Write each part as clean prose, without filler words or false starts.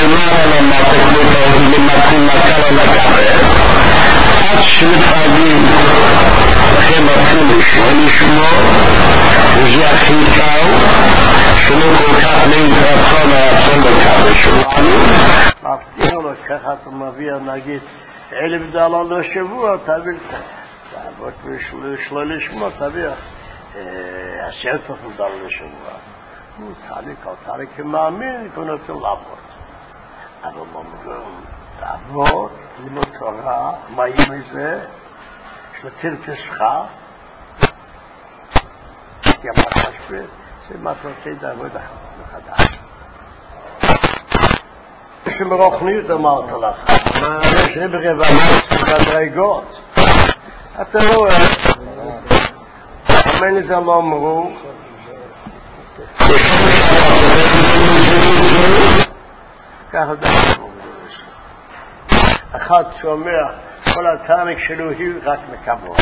למעלה למטה למתאים מקל על הקרב עד שמתחייבים לכם רוצים לשמוע וזה הכי קל שלא כל כך להתרצון הרצון לקרב שלנו מבטיח לו ככה אתה מביא נגיד $1,000 לשבוע תביא תעבוד שלא לשמוע תביא $10,000 לשבוע הוא צדיק כמאמין כנוצר לעבוד אבל אומרים תעבוד לימוד תורה מה יהיה מזה שתרצשך כי המחשב זה מה שרוצה לעבוד מחדש שמרוחניות אמרת לך יש ברבנות מדרגות אתה רואה אמן זה לא אמרו ככה דברים אחד שומע כל התענג שלו היא רק מקבלות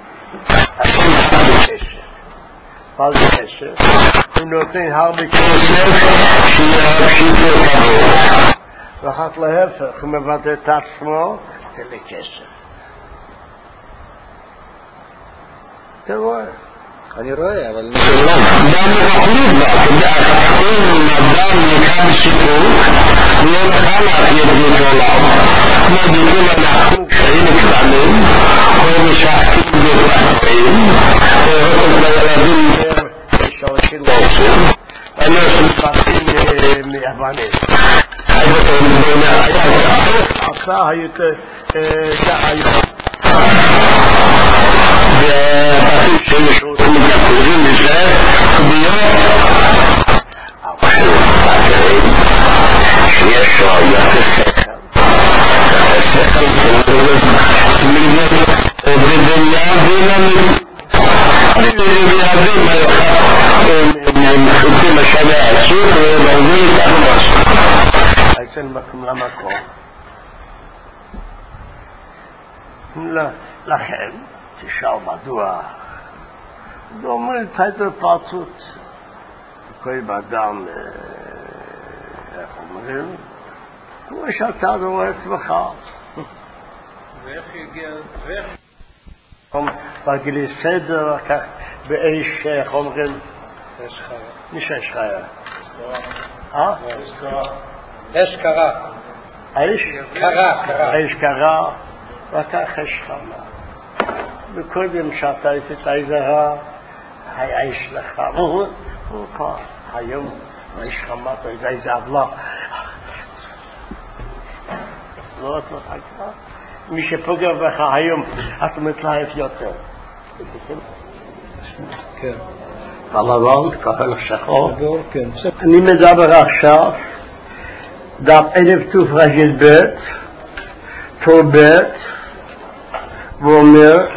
מה זה קשר? הוא נותן הרבה כסף ואחת להפך הוא מבטא את עצמו זה לקשר אתה רואה? אני רואה, אבל גם מחליט בה, אדם נקרא סיפוק, לא נוכל להחליט בעולם, כמו דיון אנחנו כשהיינו קטנים, או משחקים בדברים, או לילדים שורשים לעצים, ואני עושה מפחים מיוונים. עשה היותר היום. ובתים שמשרותים מתקוזים בזה קוביות שיש לו יחס שכל ובדניה דינמית ובילדים הם חוקים השנה העצות ובעוברים איתנו משהו אצל מקום למקום לכן תשאל מדוע ואומרים תייטר פרצות כל באדם איך אומרים כמו שאתה רואה עצמך ואיך יגיע בגילי סדר כך באש איך אומרים אש חיה נשאר אש חיה אש קרה אש קרה וכך אש חמה וקודם שאתה את העזרה האש לך הוא כבר היום האש חמה איזה עבלה לא את לא חכה מי שפוגע בך היום אתה מתלהב יותר כן בלבן כחל שחור כן אני מדבר עכשיו דף 1000 תופרגל ב' תור ב' ואומר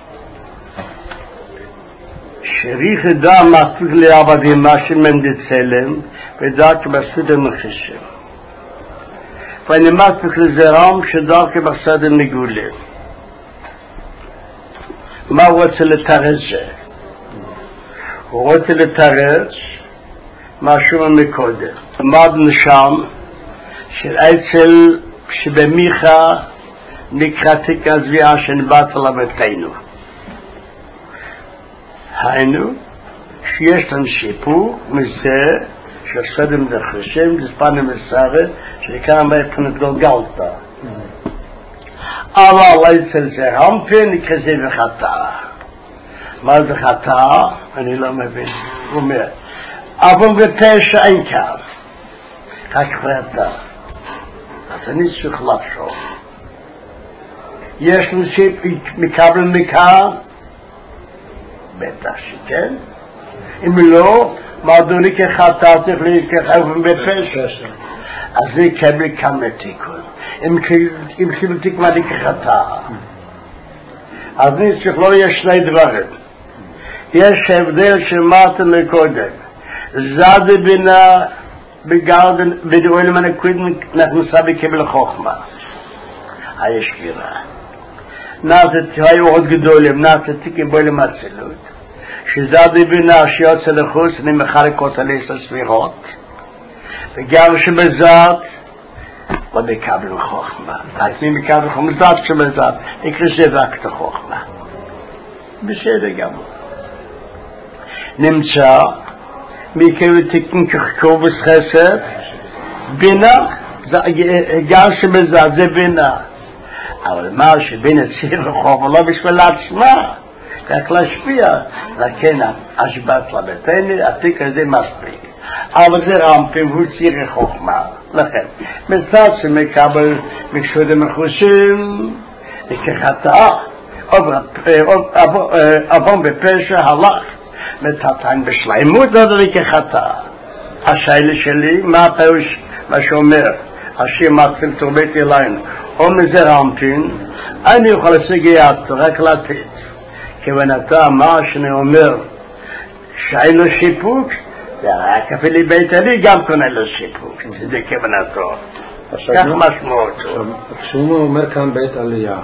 שריך דה מספיק לעבדים משהו מנדצלם ודע כבסוד המחשב ואני מספיק לזרם שדע כבסוד המגולה מה הוא רוצה לתרץ זה? הוא רוצה לתרץ משהו מקודם עמדנו שם של עצל שבמיכה נקראתי כזביעה שנבט לבתינו היינו שיש לנו שיפור מזה שסדם דחשם דספנה מסרת שכאן מהפנת גלגלתה אבל אצל זה רמפה נקרזה וחטא מה זה חטא? אני לא מבין הוא אומר אבל בפשע אין כאן רק חטא אז אני צריך לחשוב יש לנו שמקבל מכאן בטח שכן אם לא מעדוני כחטא צריך להיקחב בפשע אז זה יקבל כמה תיקון אם קיבל תקווה לי כחטא אז אני צריך לא יש שני דברים יש הבדל שמעתם מקודם זד בינה בגרדן בדואל מנקוידן נכנסה בקבל חוכמה היש גירה נעשת היו עוד גדולים נעשת תיקים בו למצלות שזד בינה שיוצא לחוץ אני מחלק אותה לעשר ספירות וגם שבזאת ומקבל חוכמה. אני מקבל חוכמה, זאת שמזאת, יקרא רק את החוכמה. בסדר גמור. נמצא, מקבל תקן כחקוב חסד, בינה, גם שמזאת זה בינה. אבל מה שבינה צריך לחוכמה, לא בשביל עצמה, רק להשפיע, לכן השבת לבטני, התיק הזה מספיק. אבל זה רמפים, הוא צריך חוכמה, לכן. מצד שמקבל מקשודים מחושים, כחטאה, אבון בפשע הלך, מתתן בשלמות זה כחטאה. השאלה שלי, מה הפירוש, מה שאומר, השיר מתחיל תורבית אלינו, או מזה רמפים, אני יכול להשיג רק לתת. כיוון אתה מה שאני אומר, שאין לו שיפוק, רק אפילו בית אני גם קונה לו שיפוק, זה כוונתו. כך משמעותו. כשהוא אומר כאן בית עלייה.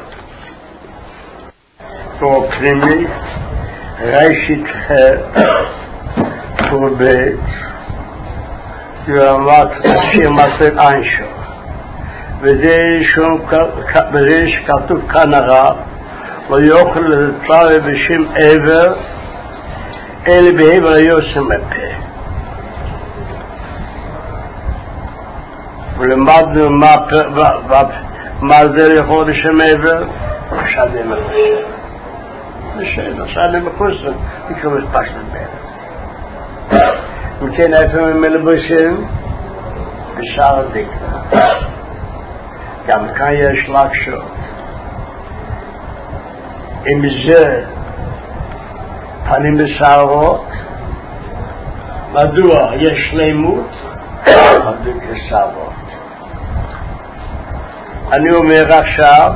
פה פנימי, ראשית פה בית, ירמת השם מסר אנשו. וזה שכתוב כאן הרב, לא יוכל לצלע בשם עבר, אלא בעבר היוסם מפה. ולמדנו מה זה יכול בשם עבר, שדה מחוסר. בסדר, שדה מחוסר, יקרא פשט בעבר. וכן איפה מלבושים? בשער הדקנה. גם כאן יש לקשות. אם זה פנים בשערות, מדוע יש שלמות? מדוע כשערות. אני אומר עכשיו,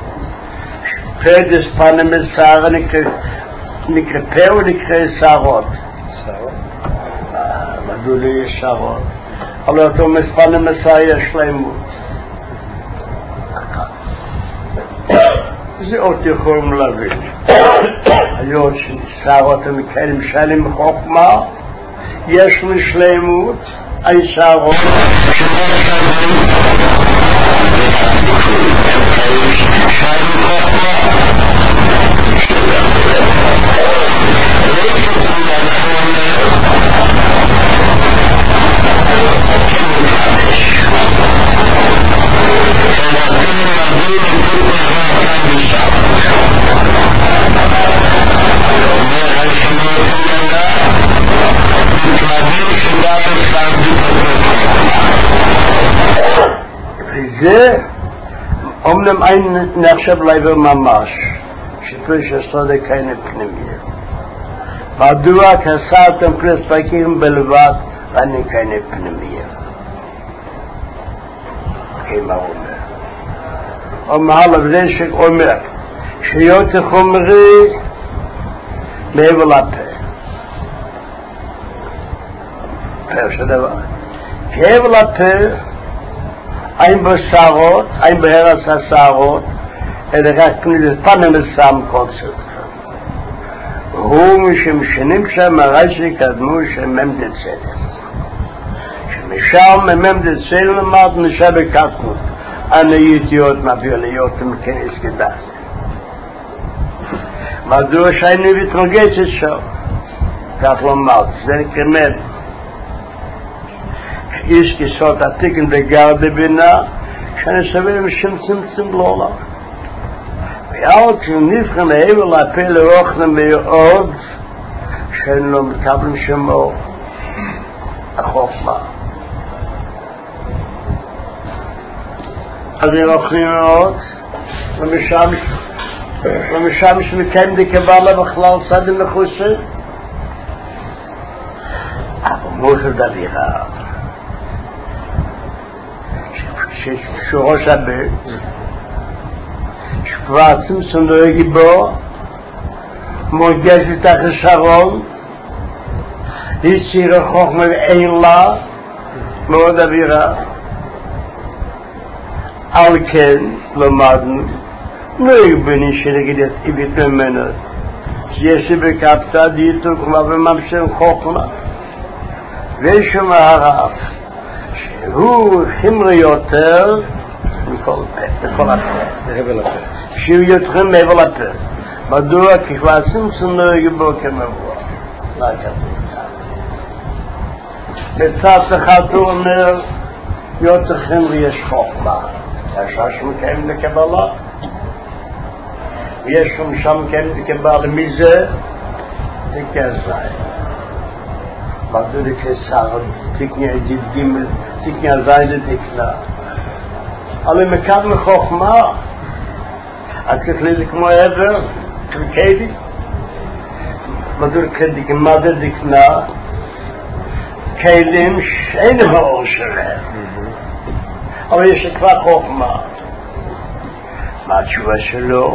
פרדס פנים בשער נקרא פה או נקרא שערות? שערות. מדוע לא יש שערות? אבל אותו פנים בשער יש שלמות. זה עוד יכולים להבין. היום ששערות המקרים שלם חוכמה, יש משלמות, אין שערות. זה אומנם אין נחשב לעבר ממש, שפוש הסודה כאין פנימיה. מדוע כסרתם פרספקים בלבד, ואני כאין פנימיה. כמה אומר. ומעל זה שאומר, שיות חומרי מעבר לפה. פירוש הדבר. מעבר לפה, אין בו שערות, אין בהרס השערות, אלא רק פנים מסם קוצר. הוא משם שנמצא מרשי קדמו שמם דצדק. שמשם ממם דצדק למד נשא בקטנות. אני יתיות מביא להיות מכנס גדל. מדוע שאני מתרגשת שם? כך לומד, זה כמד. יש כסות עתיקן בגר בבינה, שאני סבל משם צמצם לא לך. ועוד שנבחן העבר להפה לאוכלם מאוד, שאני לא מקבלים שמו החוכמה. אז הם אוכלים מאוד, ומשם שמקיים דקבלה בכלל סדם מחוסר. אבל מוכל דבירה. שראש הבית שכבר צמצום דואגי בו מורגש לתח השרון יציר החוכמה ואין לה מאוד אווירה על כן למדנו נוהג בני שנגיד את איבית ממנו יש בקפתה דיתו כמו בממשם חוכמה ויש מהרב הוא חמרי יותר מכל הפה. הבל הפה. שיהיו יותכם מהבל הפה. מדוע? כי כבשים צנוע בו כמבוא. לא כתוב. בצד אחד הוא אומר, יותכם ויש חוכמה. יש שמקיים לקבלה. ויש שם מקיים לקבלה. מי זה? תקזאי. מדוע לקסר, תקניה ידיד גימל, תקניה זייד תקנה. אבל מקבל חוכמה. את תכלי כמו עבר, כלכדי. מדוע כדי כמדה תקנה. כלים שאין האור שלהם. אבל יש כבר חוכמה. מה התשובה שלו?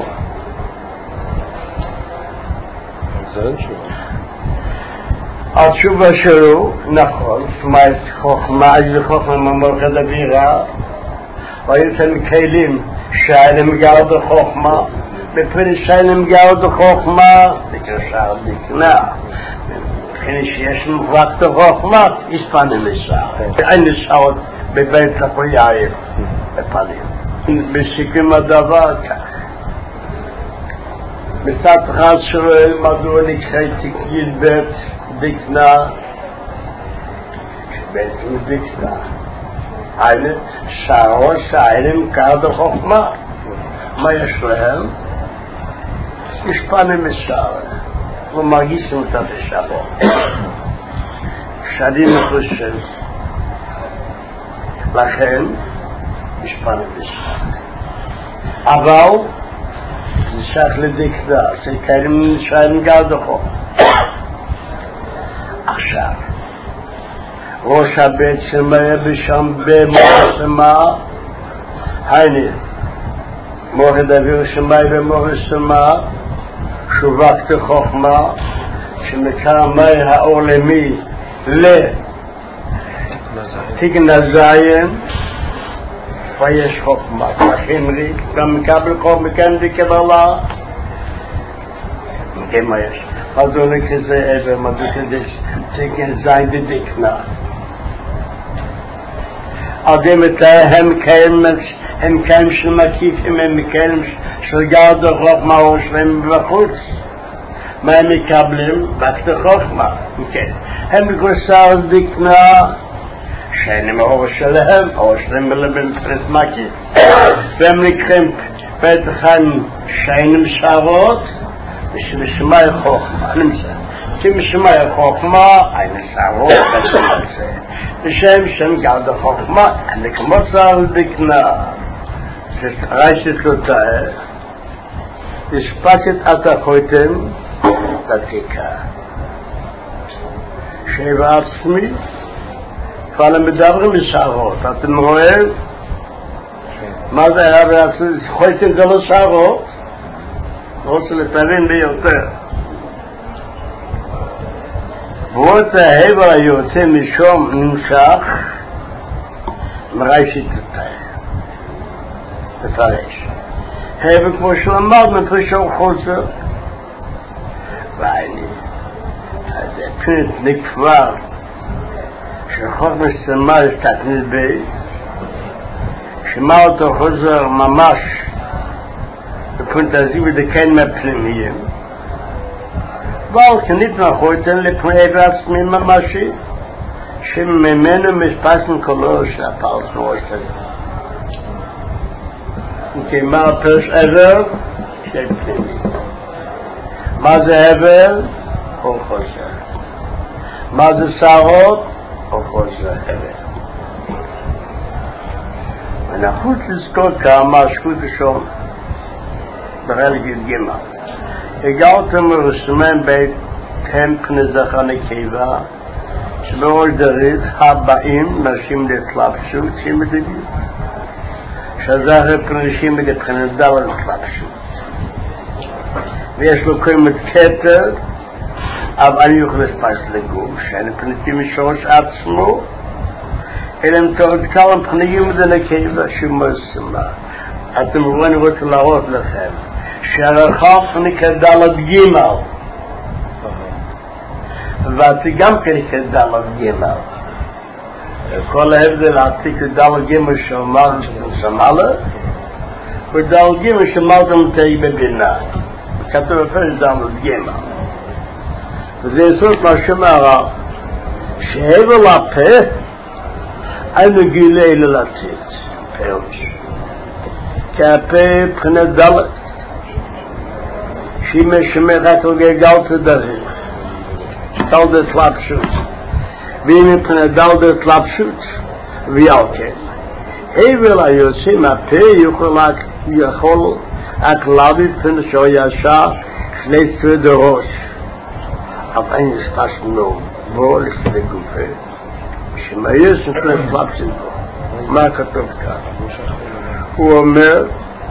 זה אין תשובה. התשובה שלו, נכון, מה חוכמה, איזה חוכמה ממורכת אווירה, ויוצאים כלים שאין גאוד החוכמה, בפני שאין גאוד החוכמה, בקשר דקנה. וכן שיש מובק החוכמה, יספנים לשעה. אין לשעות בבית הפויאיים, בפנים. בסיכום הדבר כך. מצד אחד שואל מדוע נקראתי ילבט דקנה, שבעצם דקנה. האלה שערות שאינם קרד החוכמה. מה יש להם? יש פנים לשער. ומרגישים אותה בשערו. שאני מחושב. לכן, יש פנים לשער. אבל, זה שייך לדקנה, זה כאלה שאין גרד החוכמה. עכשיו, ראש הבית שמהיה בשם במורסמה, הנה, מורד אוויר שמהיה במורסמה, שובקת חוכמה, שמקרא מי העולמי לתקן הזיין, ויש חוכמה, תכימרי, גם מקבל חוכמה, מכאן דקבלה, כן מה יש? מדוע לכזה עבר, מדוע כזה תקן זין דדקנה. אדם הם כאלה של מקיפים, הם כאלה של גרד החוכמה או שלהם בחוץ. מה הם מקבלים? רק החוכמה. הם גוסר דקנה שאין האור שלהם, האור שלהם במפרט מקיף. והם לקחים פתחן שאינם שערות ושמשמע חוכמה. כי משמע חוכמה אין שערות בשביל זה. בשם גרד החוכמה, אני כמו שר דקנה. שריישת לו תאה, השפקת את החותם לתיקה. שבע עצמי, כבר הם מדברים בשערות. אתם רואים? מה זה היה בעצמי? חותם זה לא שערות? רוצה לתבין ביותר. ועוד ההבר היוצא משום נמשך, מריישת לו תאה. מפרש. הבל כמו שאמר מפרשו חוזר. ואני, זה פרט נקבר שחוכמה סמה הסתכנית בי, שמה אותו חוזר ממש בפונטזי ודקן מהפנימיים, ועל כנית מהחויתן לפני בעצמי ממשי, שממנו משפסן כולו שהפרס נורשת. כי מה הפרש עבר? של פנימי. מה זה עבר? הוא חוזר. מה זה שערות? הוא חוזר עבר. אנחנו לזכור כמה שקות השום ברלגית גימה. הגעתם לרשמן בית פני זכר נקבה שבראש דרית הבאים נשים להתלבשות שמדגים. שזכר פנשים מבחינת דל התלבשות. ויש לו קיימת כתר, אבל אני יכול לספס לגוף, שאני פניתי משורש עצמו, אלא אם תורד כמה פניים זה נקבה שמוסמה. אתם רואים, אני רוצה להראות לכם, שהרחב נקדלת גימל, ואתי גם כנקדלת גימל. כל ההבדל העתיק ודל גימל שאומר סמאלה ודל גימל שמלתם תהי בבינה כתוב בפרש דל גימל וזה יסוד מה שאומר שהבל הפה אין גילי ללתית פירוש כי הפה מבחינת דלת שהיא משמרת על גלגלת דרך דלת לפשוט ואם מבחינת דלת לפשוט ויאלכן הבל היוצא מהפה יכול הכלבי פן שהוא ישר שני צד הראש אבל אין הספשנו בו לפני גופה שמייס לפני פלפסים בו מה כתוב כאן? הוא אומר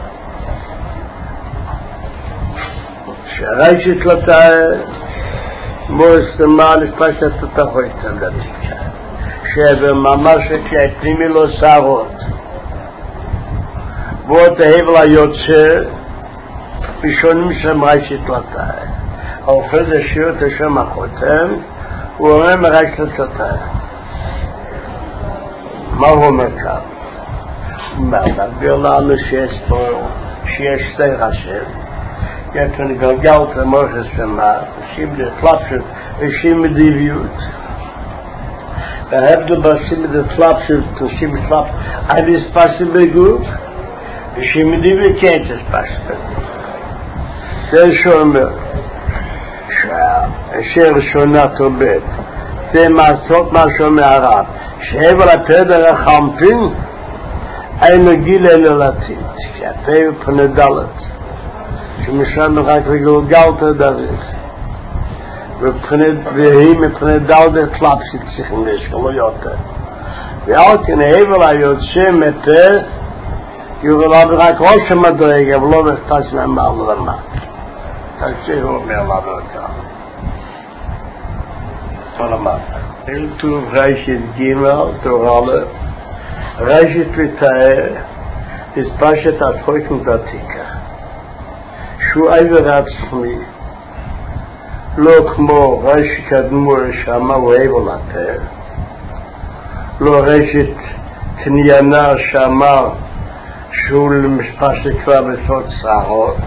שהרשת לתאר מוסתמה לפשט את החויצה דתיקה שבממש כשהפנימי לו שערות ועוד ההבל היוצא ראשונים שם רשת לתאר האופן זה שירות השם החותם הוא אומר מרשת לתאר מה הוא אומר כאן? מסביר לנו שיש שתי ראשים יש לנו גלגלת למוחס ומה שים דפלפשות ושים מדיביות וההבדל בשים דפלפשות ושים דפלפשות אני ספסים בגוף ושים מדיביות כן תספסים בגוף זה שאומר שראשונת עובד זה מעשות מה שאומר הרב שהבל הפה דרך חמפין אין גיל אלא לתית כי הפה הוא פני דלת שמשם רק לגלגלת דרך והיא מפני דלת תלפסית צריכים לשקלו יותר ועל כן הבל היוצא מפה יוכל רק ראש המדרג אבל לא נכתש ממעל למה תקשיב הוא אומר לנו כאן ולמה אל טוב רשת גימל תורלה רשת לתאר תספשת התחויקים דתיקה שהוא עבר עצמי לא כמו רשת כדמור שמה הוא הבל הפה לא רשת תניינה שמה שהוא למשפשת כבר בסוד צרות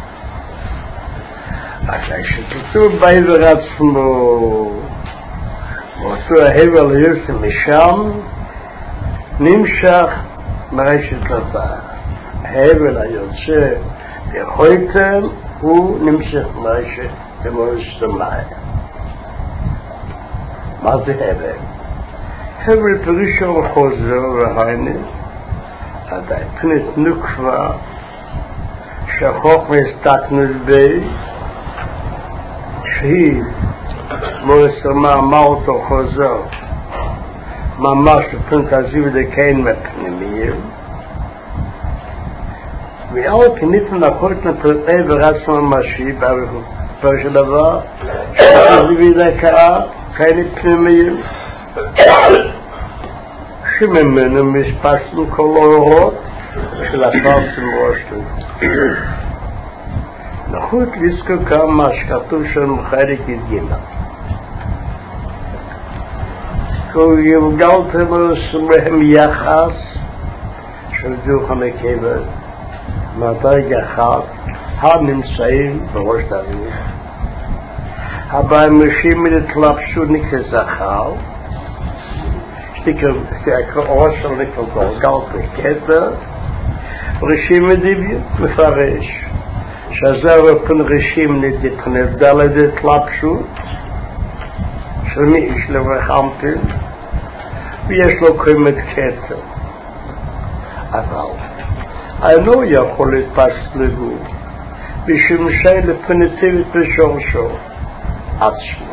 אז שכתוב בעבר עצמו ואותו ההבל יוצא משם נמשך מרשת לתאר ההבל היוצא יכולתם הוא נמשך מרשת כמוסתמאי מה זה הבל? הבל פירושו וחוזר והיינה עדיין פנית נוקבה שהחוק מסתכנס בי שהיא מוסתמא מלתו חוזר ממש לפנית עזיב דקיין מפנימיים ועל כניתן לחויתן פרטי ורצנו משי בפרש הדבר שעזיבי דקאה קיין פנימיים שממנו מספשנו כל אורות של הפרסם ראשנו לחוט לזכוקה מה שכתוב שם חלק ידגימה כל יבגלתם להם יחס של דוח המקבל מדרג אחד הנמצאים בראש דריך הבאים משים לתלבשו נקרא זכר ראש של נקרא גלגל בקטר ראשים מדיביות מפרש שזהו פן ראשים נדפנה דלת תלבשות של מי איש לבחמפין ויש לו קיימת קטר אבל אינו יכול להתפשט לגוף ושמשי לפניטיבית בשורשו עצמו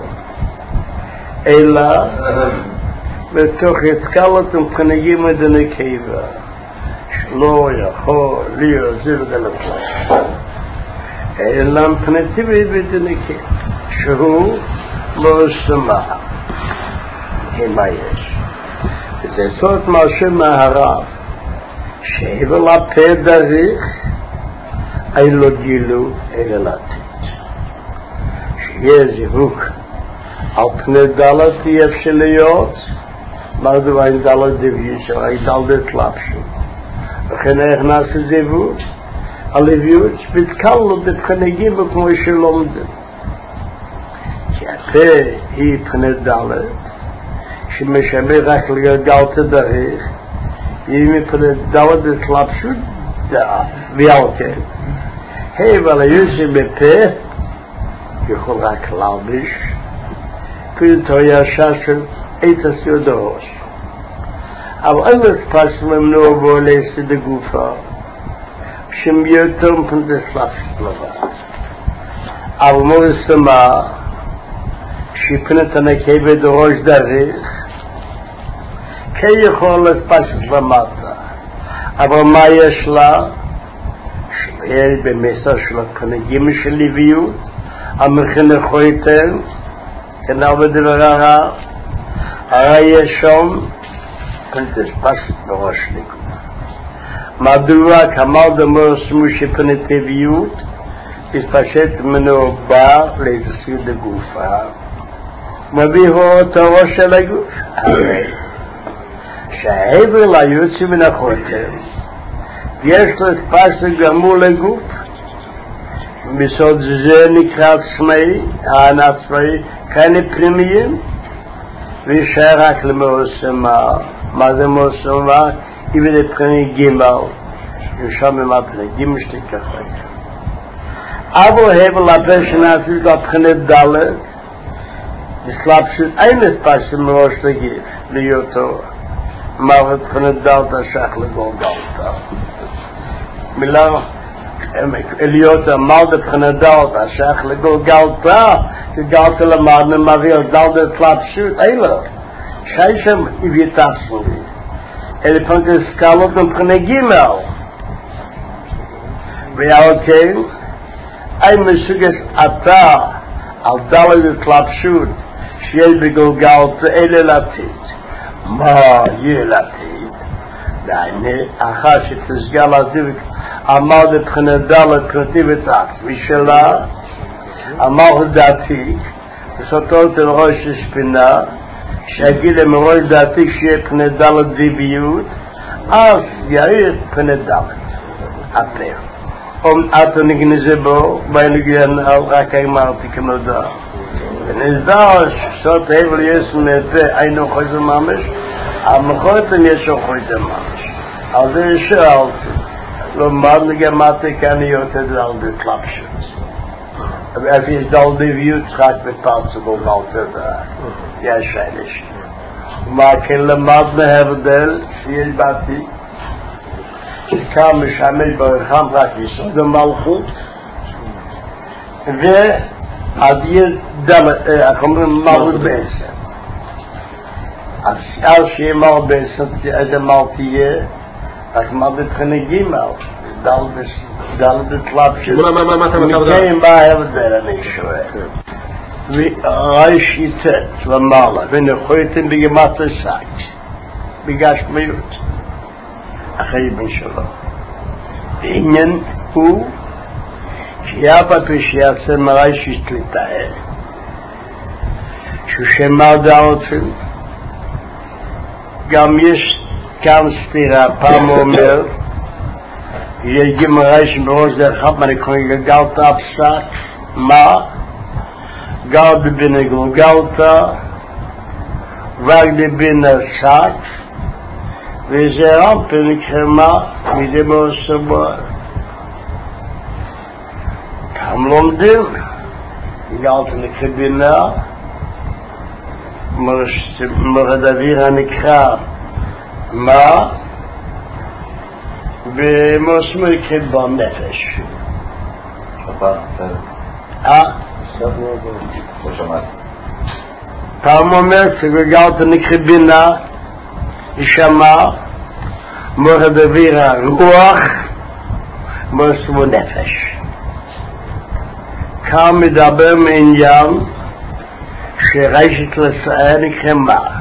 אלא בתוך התקלת ומפניים מדנקבה שלא יכול להוזיב דלתלה אלא מפניטיבית בדנקבה שהוא מוסתמא מה יש וזה סוד מה שמהרב שהבל הפה דריך אין לו גילו אלא לתת שיהיה זיווג על פני דלת אי אפשר להיות maar er waren alle devies, er waren alle klapsen. We gaan echt naar ze zeven, alle views, met kallen, dat gaan ik geven, כמו שלומדים. שאתה היא פני דלת, שמשמר רק לגלגלת דרך, היא מפני דלת התלבשות דעת, ויאלכן. אבל היו בפה, יכול רק להלביש, פתאום ישר של עת הסיודות. אבל אין לפסם למנוע בו להסד הגופה, שמיותר מפני דסלבשות לבד. אבל מורסמה, שפנת הנקבה דרוש דרך, כן יכול לפסק למטה, אבל מה יש לה? שיהיה במסר של הפנגים של לוויות, המכין חויתן, כנ"ל בדבר הרי יש שם, פנטס פסק בראש נקודה. מדוע כמל דמור סמו שפנת לוויות, התפשט ממנו בא להתעסק לגופה, מביא אותו ראש של הגוף. שהעבר לה יוצא מן החוטר, יש לו פסק גמור לגוף, מסוד זה נקרא עצמאי, הען עצמאי, כאלה פנימיים, וישאר רק למאוסמה. מה זה מאוסמה? איבד פני גימל, יושב ממפני גימל שתיקחת. אבל העבר לפה שנעשית לפני דלת, הסלבשות אין התפשט מראש לגיף, להיותו מערכת פני דלת השייך לגולגלתא. מילה להיות המלדה פני דלת השייך לגולגלתא, גלגלתא למדנו מביא על דלת הסלבשות, אין לו. שי שם הביטחנו לי. אלה פנק הסקלות מבחינה גימל. ועל כן, אין מסוגס אתה על דלת הסלבשות שיש בגולגלתא אלה לעתיד. מה יהיה לעתיד? דהיינו, אחר שתסגל הזיווג עמד מבחינת דלת פרטיבית עצמי שלה, אמר דעתי, וסותות אל ראש הספינה, שיגיד למראש דעתי שיהיה מבחינת דלת זיוויות, אז יאיר מבחינת דלת, הפר. עתה נגנזה בו, בנגן רק אמרתי כמודע. ונזדר שסות הבל יש מפה היינו חויזה ממש, המחויתם יש חויזה ממש. על זה שאלתי, לא מד נגמתי כאן יותר על דקלפשוט. ואיפה יש דל דביוט רק בפרצבו גלתדה, יש אליש. ומה כן למד מהבדל שיש באתי, שכאן משמש ברחם רק יסוד המלכות, אז יהיה איך אומרים מלכות בעצם. אז שיהיה מלכות בעצם, איזה מלכות תהיה, רק מלכות בבחינה גימל, דל בקלפשוט. מכן מה ההבדל אני שואל. וראש יתת למעלה, ונחויתם בגמת השק, בגשמיות, אחרי בן שלו. העניין הוא שאף על פי שיעשה מראש יתלתאר, שהוא שמר דעותים, גם יש כאן סתירה, פעם הוא אומר, יהיה מראש בראש דרך אחד, מה נקרא גלגלתא הפסק, מה? גל בבין גלגלתא, רק בבין השק, וזה רמפה נקרא מה? מזה מאוסבו. הם לומדים, גלגלתא נקרא בינה, מרד אוויר הנקרא מה? ומאוסמו נקרא בנפש. פעם אומר שגלגלתא נקרא בינה, ישמע, מרד אוויר הרוח, מאוסמו נפש. כאן מדבר מעניין שרשת לסער נקרא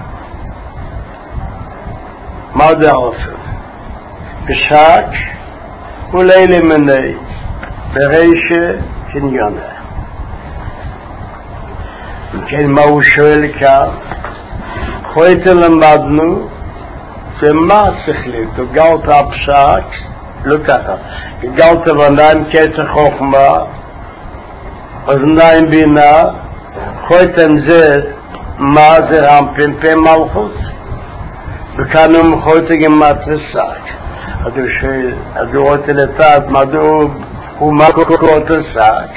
מה זה האופן? פסק ולילה מני ברשת קניונה. וכן מה הוא שואל כאן? heute למדנו שמה שכלית, הוא גלת הפסק, לא ככה, גלת עיניים כתר חוכמה, אוזניים בינה, heute זה מה זה רמפים פה מלכות, וכאן הוא heute gemacht שק. אז הוא רוצה לתת מדוע הוא מקורות שק.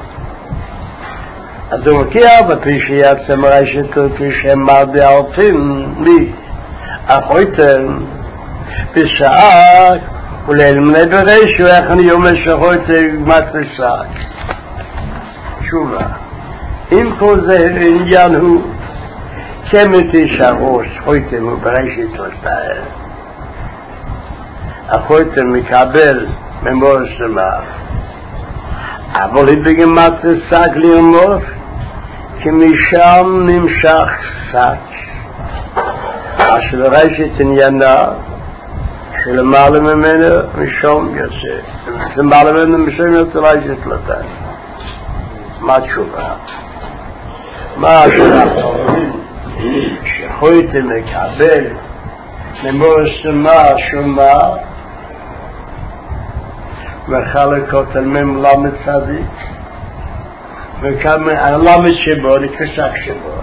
אז הוא מקיע בפרישיית סמרשת כשמר דאלפים לי אחויתם בשק ולאלמני ברשו איך אני אומר שחויתם מתרסק תשובה אם כל זה עניין הוא כמתי שהראש חויתם וברשת לסתאר אחויתם מקבל ממור שמר אבל היא בגמת שק לרמור כי משם נמשך שק אשר רשת עניינה שלמעלה ממנו משום יוצא למעלה ממנו משום יוצא רשת לתן מה תשובה? מה התשובה? שחויתם לקבל ממור שמה שומה וחלקות על מם למד צדיק וכמה הלמד שבו נקרסק שבו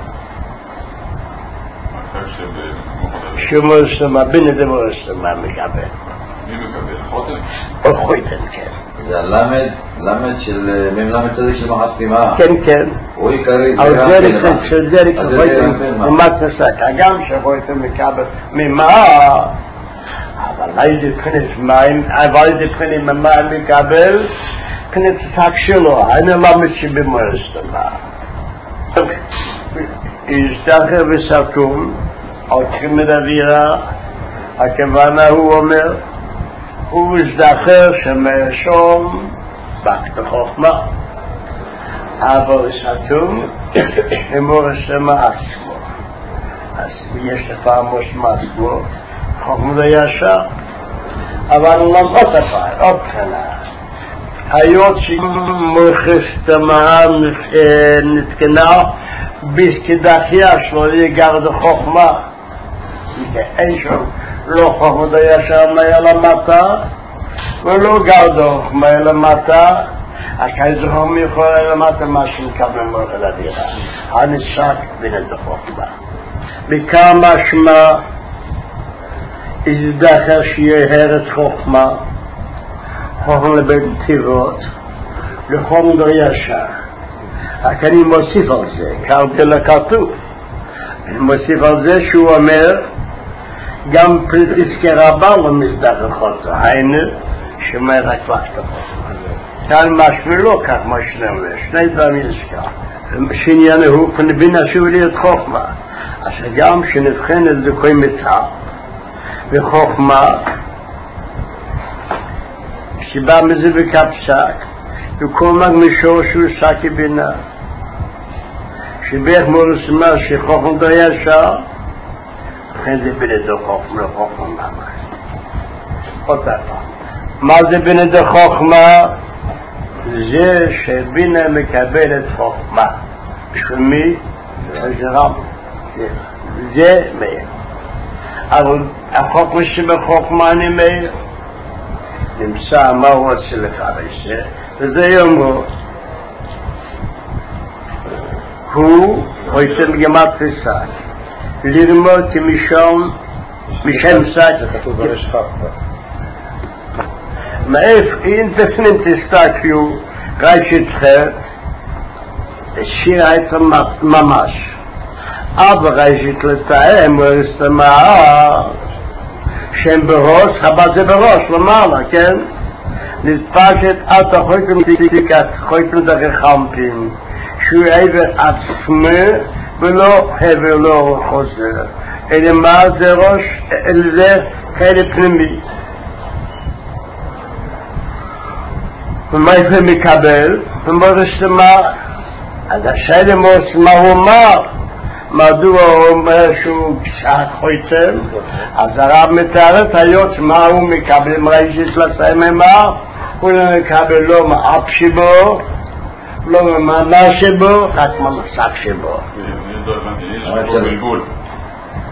שמוסמה בינה דמוסמה מקבל מי מקבל? חותם? או חויתם כן זה הלמד של מם למד צדיק של מחסטימה כן הוא עיקרי על דרך חויתם ומתנסק הגם שחויתם מקבל ממה אבל איזה פנית מים אבל איזה פנית ממים מקבל פנית שק שלו אין הלמד שבמוסמה יזדחר וסתום על קרימד אווירה הכוונה הוא אומר הוא יזדחר שמרשום בקת חוכמה אבל סתום ומורשמה עצמו אז יש לפעם מושמה עצמו חוכמה ישר אבל למרות הפעם עוד קנה היות שמורחת המעם נתקנה בסקדחיה שלו יגרד חוכמה אין שם לא חוכמה ישר מיה למטה ולא גרד חוכמה למטה הכי זכום יכול למטה מה שמקבל מורד אווירה הנסק בין החוכמה בכמה שמה יזדחר שיהיה הרת חוכמה חוכמה לבין טבעות לחוכמה ישר רק אני מוסיף על זה, כרגיל הכתוב. אני מוסיף על זה שהוא אומר, גם פריטיסקי רבה לא מזדחר חוצה, היינו, שמר רק לקת חוצה. כאן משהו לא כך מה שנאמר, שני דברים נזכר. שעניין הוא כנבינה שהוא להיות חוכמה. אז גם שנבחן את זה כל מיטה, וחוכמה, שבא מזה בקפסק, וכל מגמישו שהוא שקי בינה שבאיך מורסמה שחוכם דו ישר לכן זה בנדו חוכמה לחוכמה ממש עוד פעם מה זה בנדו חוכמה? זה שבינה מקבלת חוכמה בשביל מי? זה רם זה מאיר אבל החוכמה שבחוכמה אני מאיר נמצא מה הוא רוצה לפרש וזה יאמרו הוא הויתם גמת פסק ללמוד כמשום שק זה כתוב ברשחק מאיפה אם תפנים תסתכלו רשת שיר הייתה ממש אבל רשת לתאם ורסתמה שם בראש אבל זה בראש למעלה כן נתפשט עד החויתם תיקת חויתם דרך חמפים שהוא עבר עצמו ולא חבר לא חוזר אלא מה זה ראש אלא זה חלק פנימי ומה זה מקבל ומורסמה אז השאלה מורסמה הוא אמר מדוע הוא אומר שהוא קצת חויתם אז הרב מתארת היות מה הוא מקבל מרשת לסייממה הוא לא מקבל לא מאפ שבו לא ממש שבו רק ממסק שבו יש פה בלבול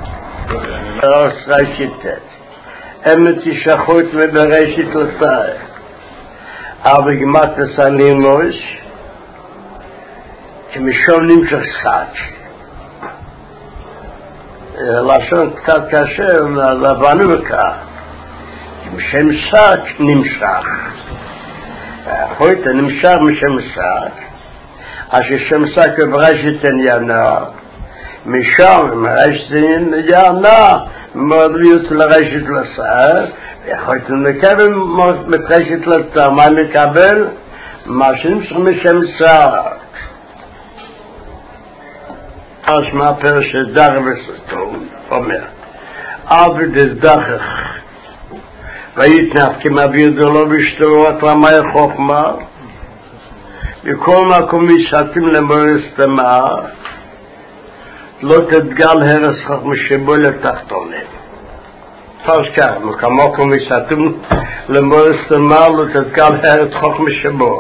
ראשיתת. אמת ישחות ובראשית לצער. אבל גמת לסנים מוש, שמשום נמשך סק. לשון קצת קשה, לבנו בכך. משם סק נמשך. חויטה נמשך משם סק. אשר שם סק ובראשיתן ינה. משם מראשיתן ינה. מרדביות לראשית לצער. יכולתם לקבל מתרשת לצער. מה מקבל? מה שנמשך משם סק. משמע פרש דרך וסתום, אומר, עבד דחך, ויתנף כמביר דולו בשתורות רמי חוכמה, בכל מקום ישתים למורס תמר, לא תדגל הרס חוכמה שבו לתחתונים. פרש כך, מקום ישתים למורס תמר, לא תדגל הרס חוכמה שבו,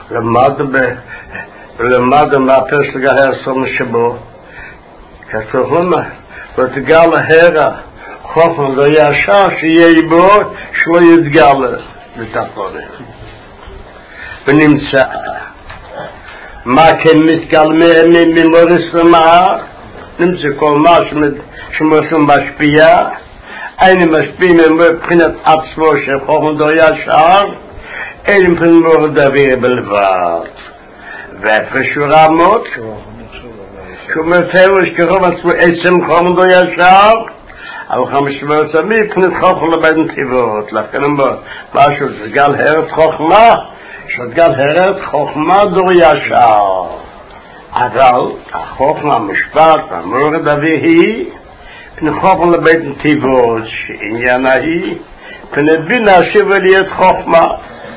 למד מהפרש לגהר חוכמה שבו, כתוב למה, לא תגל ההרה, חוכמה זה ישר שיהיה בו, שלא יתגל בתחתונים. ונמצא, מה כן מתגל ממורס למער? נמצא כל מה שמורסם משפיע, אין משפיע מבחינת עצמו של חוכמה זה ישר, אין מבחינת מורד דביר בלבד. והפרש רמות, שהוא מפרש כרוב עצמו עצם חומדו ישר, אבל חמש ועצמי פנית חוכמה לבית נתיבות. לכן משהו שגל הרץ חוכמה, שגל הרץ חוכמה דור ישר. אבל החוכמה המשפט, המורד אבי היא, פנית חוכמה לבית נתיבות, שעניינה היא, פנית בינה שבליית חוכמה.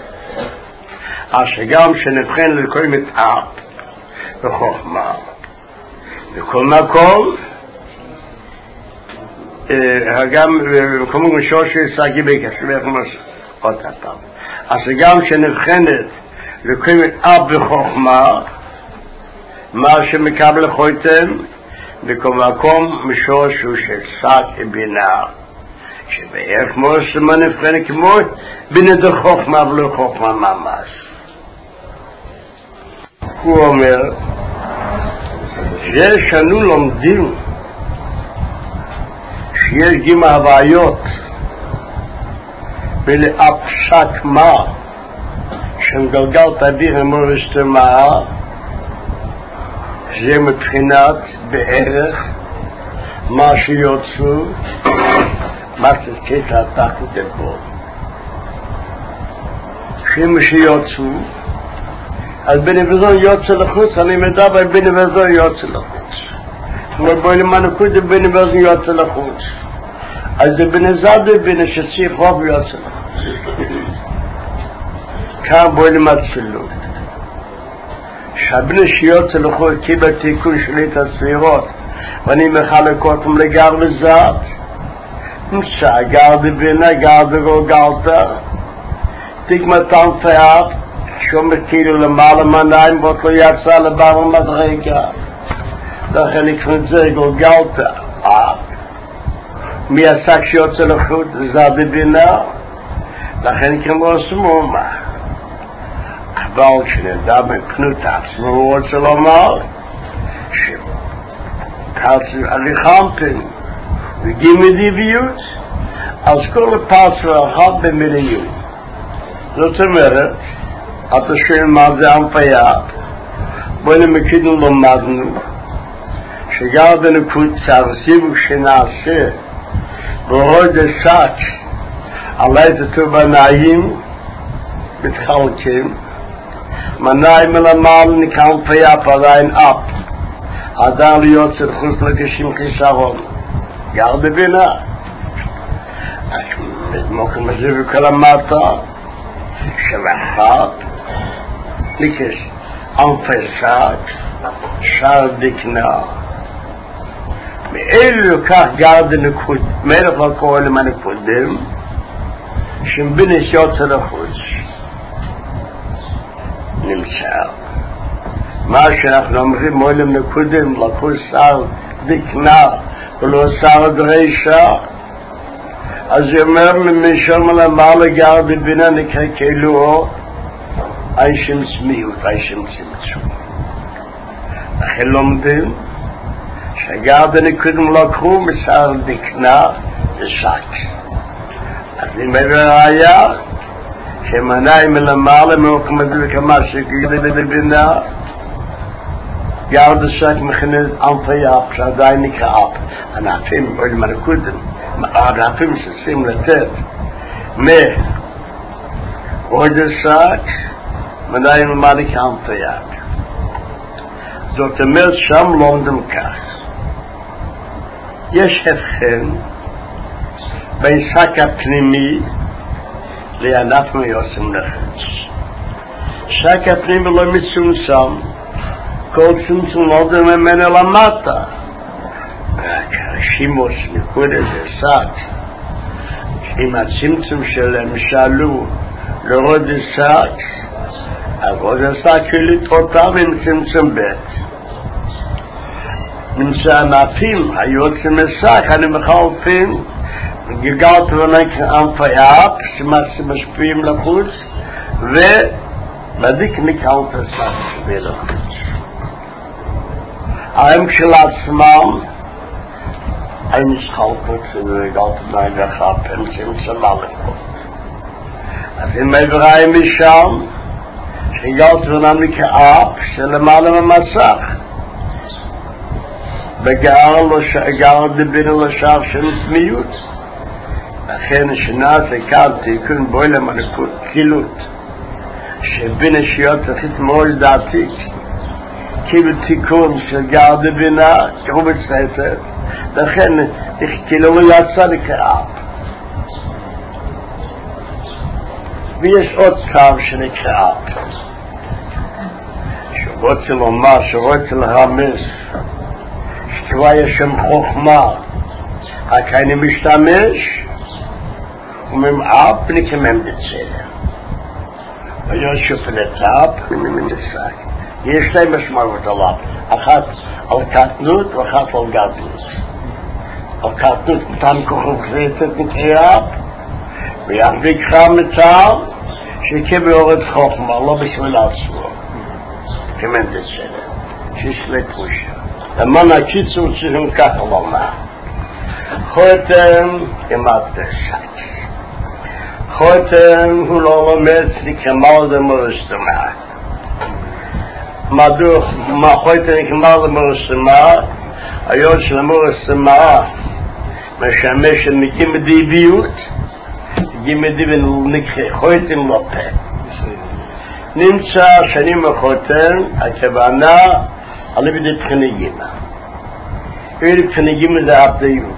אשר גם שנבחן לכל מתאר בחוכמה. בכל מקום, גם במקום ראשון שהשגי בקשמך עוד הפעם. אז גם שנבחנת לקיים אב בחוכמה, מה שמקבל חויתם, בכל מקום משור שהוא ששק בינה, שבערך כמו שמה נבחנת כמו בינה דה חוכמה ולא חוכמה ממש. הוא אומר, יש אנו לומדים שיש גם הבעיות ולאפשק מה שמגלגל תדיר אמורס תמר, זה מבחינת בערך מה שיוצאו, מה שכתת תחת דבו, שמה שיוצאו אז בנבזון יוצא לחוץ, אני מדבר בנבזון יוצא לחוץ. כמו בואי למנקוד בנבזון יוצא לחוץ. אז זה בנזדה בנשצי חוב יוצא לחוץ. כאן בואי למצלות. שהבנש יוצא לחוץ קיבל תיקון שלי את הספירות, ואני מחלק אותם לגר וזאת. נמצא גר דבינה, גר דגו גרתה. תיק מתן תיאב, שומר כאילו למעלה מניים בות לא יצא לבר המדרגה. לכן יקראת זה גולגלת מי עסק שיוצא לחוץ זה בבינה, לכן כמו סמומה. אבל כשנדע מבחינת עצמו הוא רוצה לומר שקצר הליכמפן וגימדיביות, אז כל הפסר אחד במיליות. זאת אומרת, אתה שואל מה זה המפיה, בואי נמקידנו למדנו שגר בנקוד צרסיבו שנעשה בהוד הסק עלי תטוב הנעים מתחלקים מנעים מלמעל נקרא מפיה פריים אפ עדיין להיות חוץ לגשים חיסרון גר בבינה מוקם הזה וכל המטה שבחת ניקש אמפסק שער דקנה מאלו כך גר דנקוד מלך לקרוא למנקודם שמבינש יוצא לחוץ נמצא מה שאנחנו אומרים מולם נקודם לקרוא שער דקנה ולא שר דרישה, אז אומר למשום למעלה גר בבינה נקרא כאילו איישם צמיות, איישם צמצום. לכן לומדים שגר דנקודם לקחו מסער דקנה ושק. אז אם היה שמנעים מלמעלה מלחמד וכמה שגר בבינה גר דשק מכנס אנפי אפ שעדיין נקרא אפ. הנעפים אוהלים הנקודם הנעפים ששים לתת עוד דשק מנעים למעלה כאנפי אפ. זאת אומרת שם לומדים כך. יש הבחן בין שק הפנימי לענף מיוסם לחץ. שק הפנימי לא מצומצם, כל צמצום לא דומה ממנו למטה. רק השימוש נקודה זה שק. אם הצמצום שלהם שאלו לראות שק, אבל זה שק ולתרותם עם צמצום ב'. נמצא ענפים, היוצאים משק, אני מחלפים, גגלת ונקרא אנפי-אפ, שמשפיעים לחוץ, ובדיק נקראת השק שבי לחוץ. הם כשלעצמם, אין נשחלפות, וגלת ונקרא הם צמצמה לחוץ. אז אם עבריים משם, שגלת ונקרא אפ, שלמעלה ממסך, וגר דבינה לשער של צמיות. לכן שנעשה כאן תיקון בוילם הנקוד קילות שבין השיות תחית מאוד דעתיק כאילו תיקון של גר דבינה כמו בצטט לכן כאילו הוא יצא לקרב ויש עוד קו שנקרב שרוצה לומר שרוצה להרמס שכבר יש שם חוכמה רק אני משתמש וממאפ נקמם בצלע ויש שפלטאפ וממנסק יש להם משמעות עליו אחת על קטנות ואחת על גדלות על קטנות נתן כוחו כזאת נקרב ויחביק חמתה שיקבל אורד חוכמה לא בשביל עצמו נקמם בצלע שיש לפושה למען הקיצור צריכים ככה לומר חותם כמעט שק חותם הוא לא לומד כמעט דמורסתמה מה חותם כמעט דמורסתמה היום של המורסתמה משמש נקים דיביות נקים דיביות חותם לא פה נמצא שנים החותם הכוונה על ידי תכניים תכניים זה עבדיות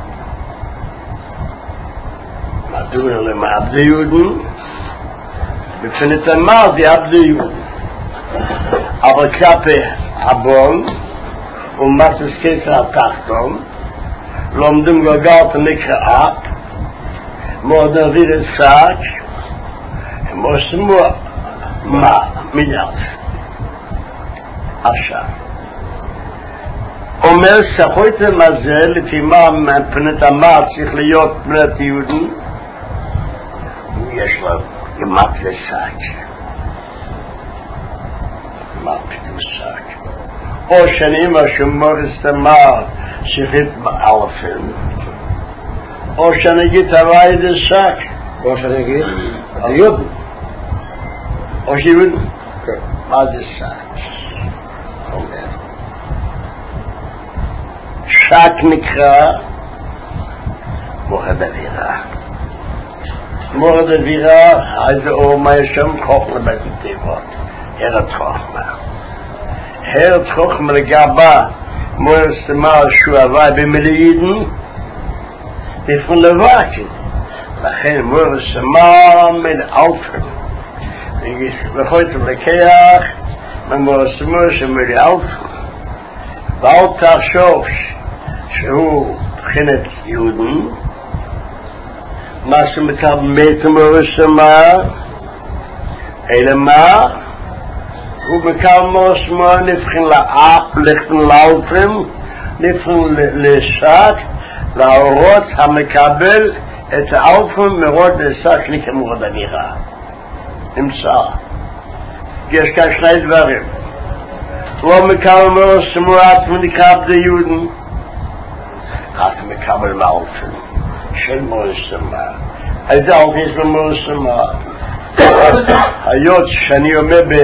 מדוע למה עבדיות בפנת המר זה עבדיות אבל כלפי הבון ומסס כסר התחתון לומדים גגרת נקרא אפ מאוד נביא לסק מוסמו מה מיד עכשיו אומר שחויתם הזה לפי מה מפנת המר צריך להיות פנת יהודי יש לו גמק לשק או שנים השמורסת המר שחית באלפים או שנגיד הוואי דשק או שנגיד היוד או שיוד מה זה שק אומר שק נקרא מורד אווירה מורד אווירה אז מה ישם חוכמה בטבעות הרד חוכמה הרד חוכמה לגבה מורד סמר שהוא הוואי במלאידן תפון לבקן לכן מורד סמר מן אלפם וחויתם לקח ממורד סמר שמורד אלפם ואל תחשוב שהוא בחינת יהודים מה שמקבל מתם ורשמה אלא מה הוא מקבל מרשמה נבחן לאף לכתן לאלפים נפרון לשק, להורות המקבל את האופן מרוד לשק לכמורד אווירה. נמצא. יש כאן שני דברים. לא מקבל מרוד שמורת ונקרא בדי יהודים, רק מקבל מאופן של מרוד סמה. איזה אופן יש במרוד סמה? היות שאני אומר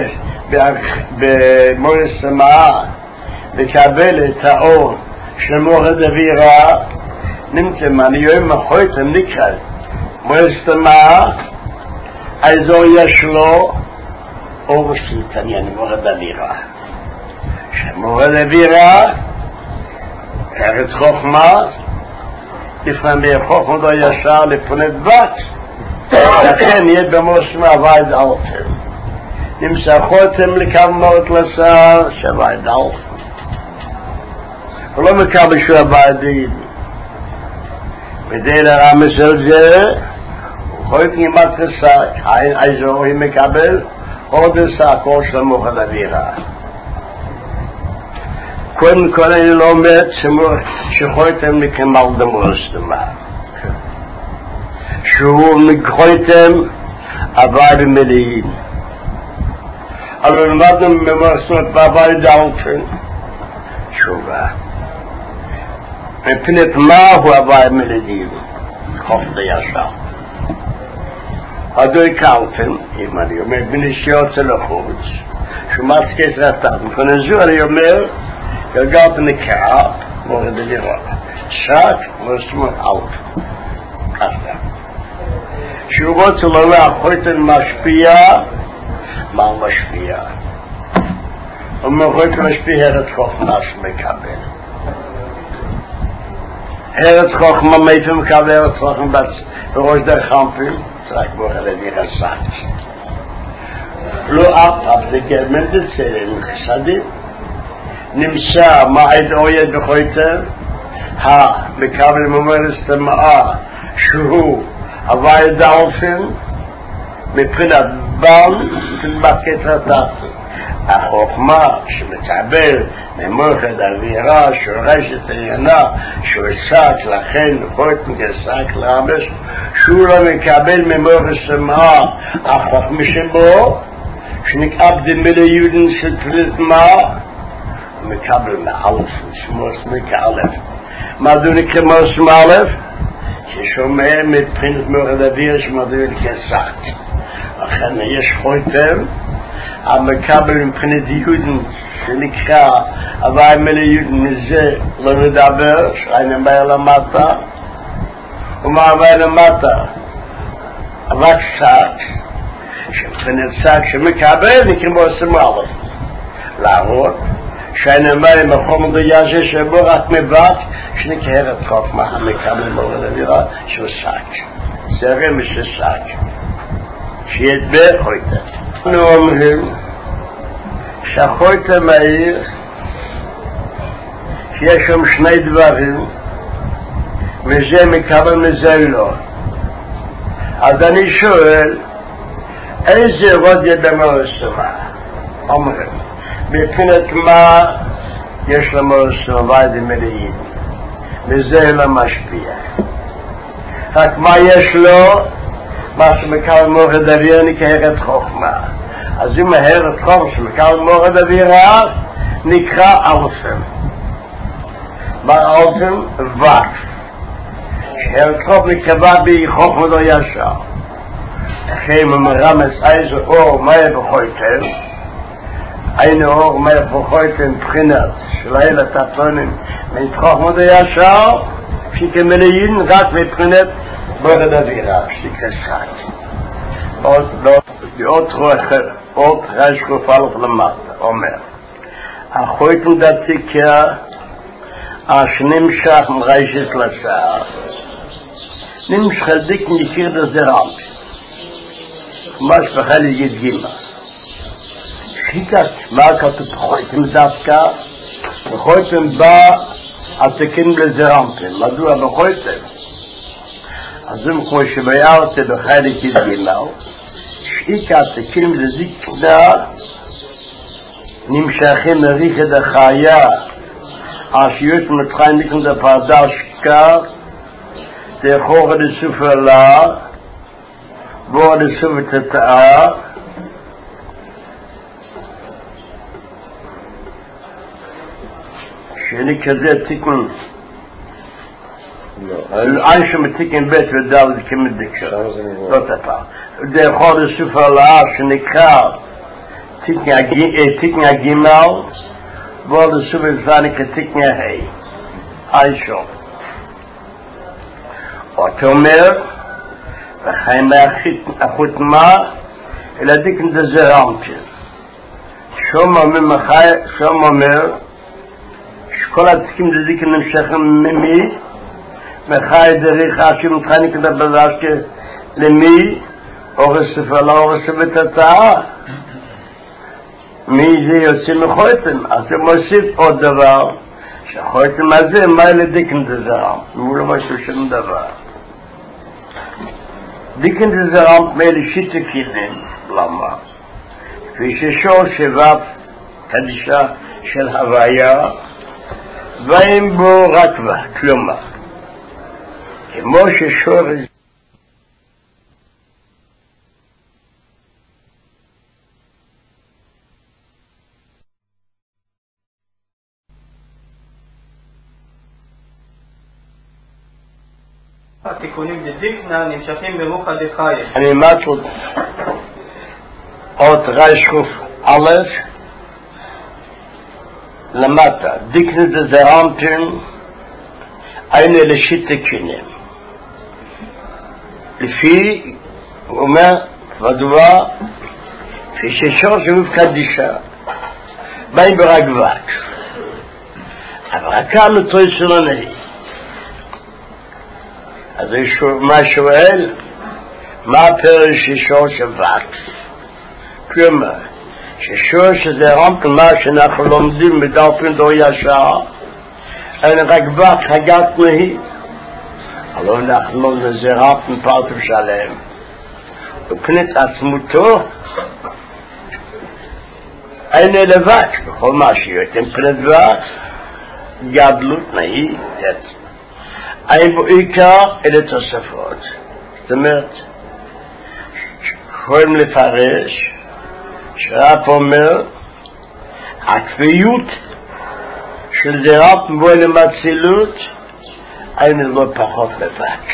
במרוד סמה, לקבל את האור של מורד אווירה, נמצאים, אני יום מחויתם נקרא מרסטמה, האזור יש לו אור סלטני, מורד אווירה. שמורד אווירה, ארץ חוכמה, לפעמים חוכמה לא ישר לפונת בת, לכן יהיה במרסטמה ועד אלפם. נמצא חותם לכמה מאות לשר, שוועד אלפם. הוא לא מקבל שהוא הבעדים. בדי לרמז על זה, הוא יכול כמעט לשק, האזור היא מקבל עוד לשק, עוד של מורד אווירה. קודם כל אני לא אומר שחויתם מכמל דמוסטמה. שהוא מחויתם עבר במלאים. אבל למדנו ממוסטות בעבר דאופן, תשובה. מפנת מה הוא עבר מלדים? חופת הישר. הדוי קלפן, אם אני אומר, בנשיות של החוץ, שמסקס רטב, מפנזו אני אומר, גלגלת נקרא, מורד אווירה. שק, מוסמות אלף. ככה. שהוא רוצה לומר, חויתן משפיע, מה משפיע? ומחויתן משפיע ארץ חוכמה שמקבל. ארץ חוכמה מאיפה מקבל ארץ חוכמה בראש דרך חמפים, רק מורד אווירה סק. לא אף זה גרמן דצלם חסדים. נמצא מעד אויד בחויתן, מקבל ממרס תמאה שהוא הווי דאופן, מבחינת בל תלבקת רטאפי. החוכמה שמקבל ממורד אווירה שורשת עניינה שהוא שק לכן חויתן כסק למש, שהוא לא מקבל ממורד סמאה החוכמה שבו שנקרא בדמי ליהודים של פלט מה מקבל מאלף, שמוס מקאלף. מה דו נקרא מוס מאלף? ששומע מבחינת מורד אוויר שמדו כסק. לכן יש חויתם, המקבל מבחינת יהודים שנקרא הווי מלא יהודים מזה לא נדבר, שראינו בעיה למטה, ומה הווי למטה? אבק סק, שמבחינת סק שמקבל נקרא מוס מאלף. להראות שאני אומר מחום דייזה שבו רק מבט שנקרא את חוכמה המקבל מורד אווירה שהוא סק. זה רמז של סק. שיתבא חויתם. אנחנו אומרים שהחויתם העיר שיש שם שני דברים וזה מקבל מזה לא. אז אני שואל איזה רודיה במוסמה? אומרים מבחינת מה יש למוסמה ועדים מלאים וזה לא משפיע. רק מה יש לו? מה שמקבל מורד אווירה נקרא את חוכמה. אז אם מהר את חוכמה שמקבל מורד אווירה נקרא אלפם. מה אלפם? וק. שהר את חוכמה נקבע בי חוכמה לא ישר. אחרי ממרמס איזה אור מה יבחויתם, אין אור מה יבחויתם בחינת של האלה תחתונים מתחוכמה לא ישר שכמלאים רק מבחינת מורד אווירה, שנקרא סק. עוד רש כופלת למטה, אומר החויתם דתיקה נמשך מרשת לשר נמשך דיק נקיר דזרם ממש בחל יגיד גימה שחיקת מה כתוב בחויתם דווקא בחויתם בא עתקים לזרמתם מדוע בחויתם אז כמו שביארתי בחלק ידגימל שחיקת עתקים לזקנה נמשכים מריחת החיה Asiyut mit reinigen der Pardashka, der Chore de Sufala, wo de Sufetata, שאני כזה תיקון אין שמתיקן בית ודל כמדיקה זאת הפעם זה יכול לסופר לאר שנקרא תיקן הגימל ועוד לסופר זני כתיקן ההי אישו אותו אומר וחיים מהחוט מה אלא תיקן דזרמפין שום אומר כל התיקים דזיקים נמשכים ממי מחי דריך אשים מתחניק לבזשק למי אורס ספלה אורס ותתאה מי זה יוצא מחויתם אז זה מוסיף עוד דבר שחויתם הזה מה אלה דיקן דזרם הוא לא משהו שום דבר דיקן דזרם מאלה שיטקינים למה כפי ששור שבב קדישה של הוויה ואין בו רקבה, כלומר, כמו ששור התיקונים דזיקנה נמשכים ברוחא דחיה. אני אמרתי עוד ריישקוף א' למטה, דיקנה דזרמפין אין אלה שיטקינים לפי, הוא אומר, ודובר כפי ששור שבוב קדישה באים ברגבת אבל רק המתוי שלו נהי אז מה שואל מה הפרש ששור שבק כלומר ששור שזה רמפין מה שאנחנו לומדים בדרפין דור ישר אין רגבת חגת נהי אבל אנחנו זה רמפין פרטב שלם ופנית עצמותו אין לבק בכל מה שיותר פנית בק גדלות נהי אין בו עיקר אלה תוספות זאת אומרת יכולים לפרש שרב אומר הקביעות של זה רב מבוא למצילות אין לא פחות לבק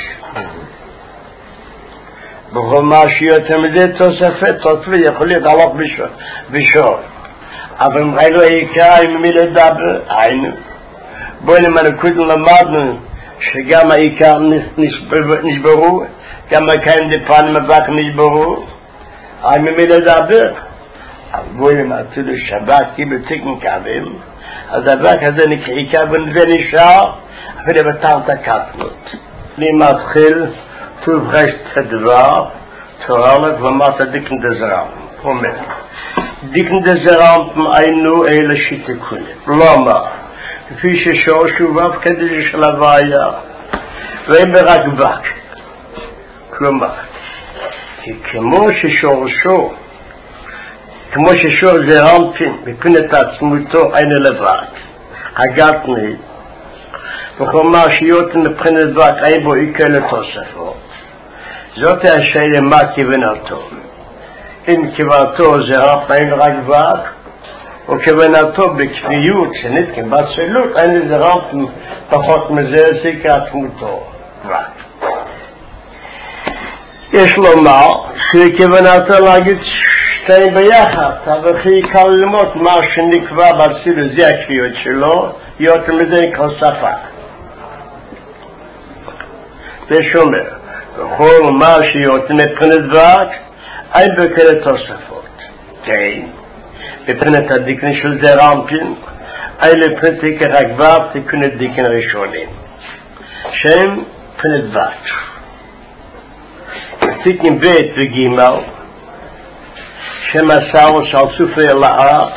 בכל מה שיותר מזה תוספות יכול להתעלוק בשור אבל ראינו העיקר עם מי לדבר היינו בואי למנקוד למדנו שגם העיקר נשברו גם הקיים דפן מבק נשברו עם מי לדבר אבל בואי למעצילו שבת כי בתיקן קווים אז הבק הזה נקעיקה וזה נשאר אפילו בתרת הקטנות אני מתחיל טוב רשת הדבר תורלת ומרת דיקן דזרם אומר דיקן דזרם היינו אלה שיתקונים למה כפי ששור שובב כדי של הוויה ואין ברגבק כלומר כמו ששורשו כמו ששור זה רמפין מפנת עצמותו אין לבק הגתני וכלומר שיותר מבחינת בק אין בו עיקר לתוספות זאת השאלה מה כוונתו אם כוונתו זה רמפין רגבק או כוונתו בכפיות שנתקן בצלות אין לזה רמפין פחות מזה עסיקה עצמותו יש לומר שכוונתו להגיד שתיים ביחד אבל הכי קל ללמוד מה שנקבע בצילו זה הכפיות שלו יותר מזה כל שפה זה שומר וכל מה שיותר מבחינת בק אין בכאלה תוספות כן בפנת הדיקן של זה רמפין אין לפנת תיקן רגבב תיקון הדיקן ראשונים שהם פנת בק תיקן בית וגימל שמסרו של סופרי אלאה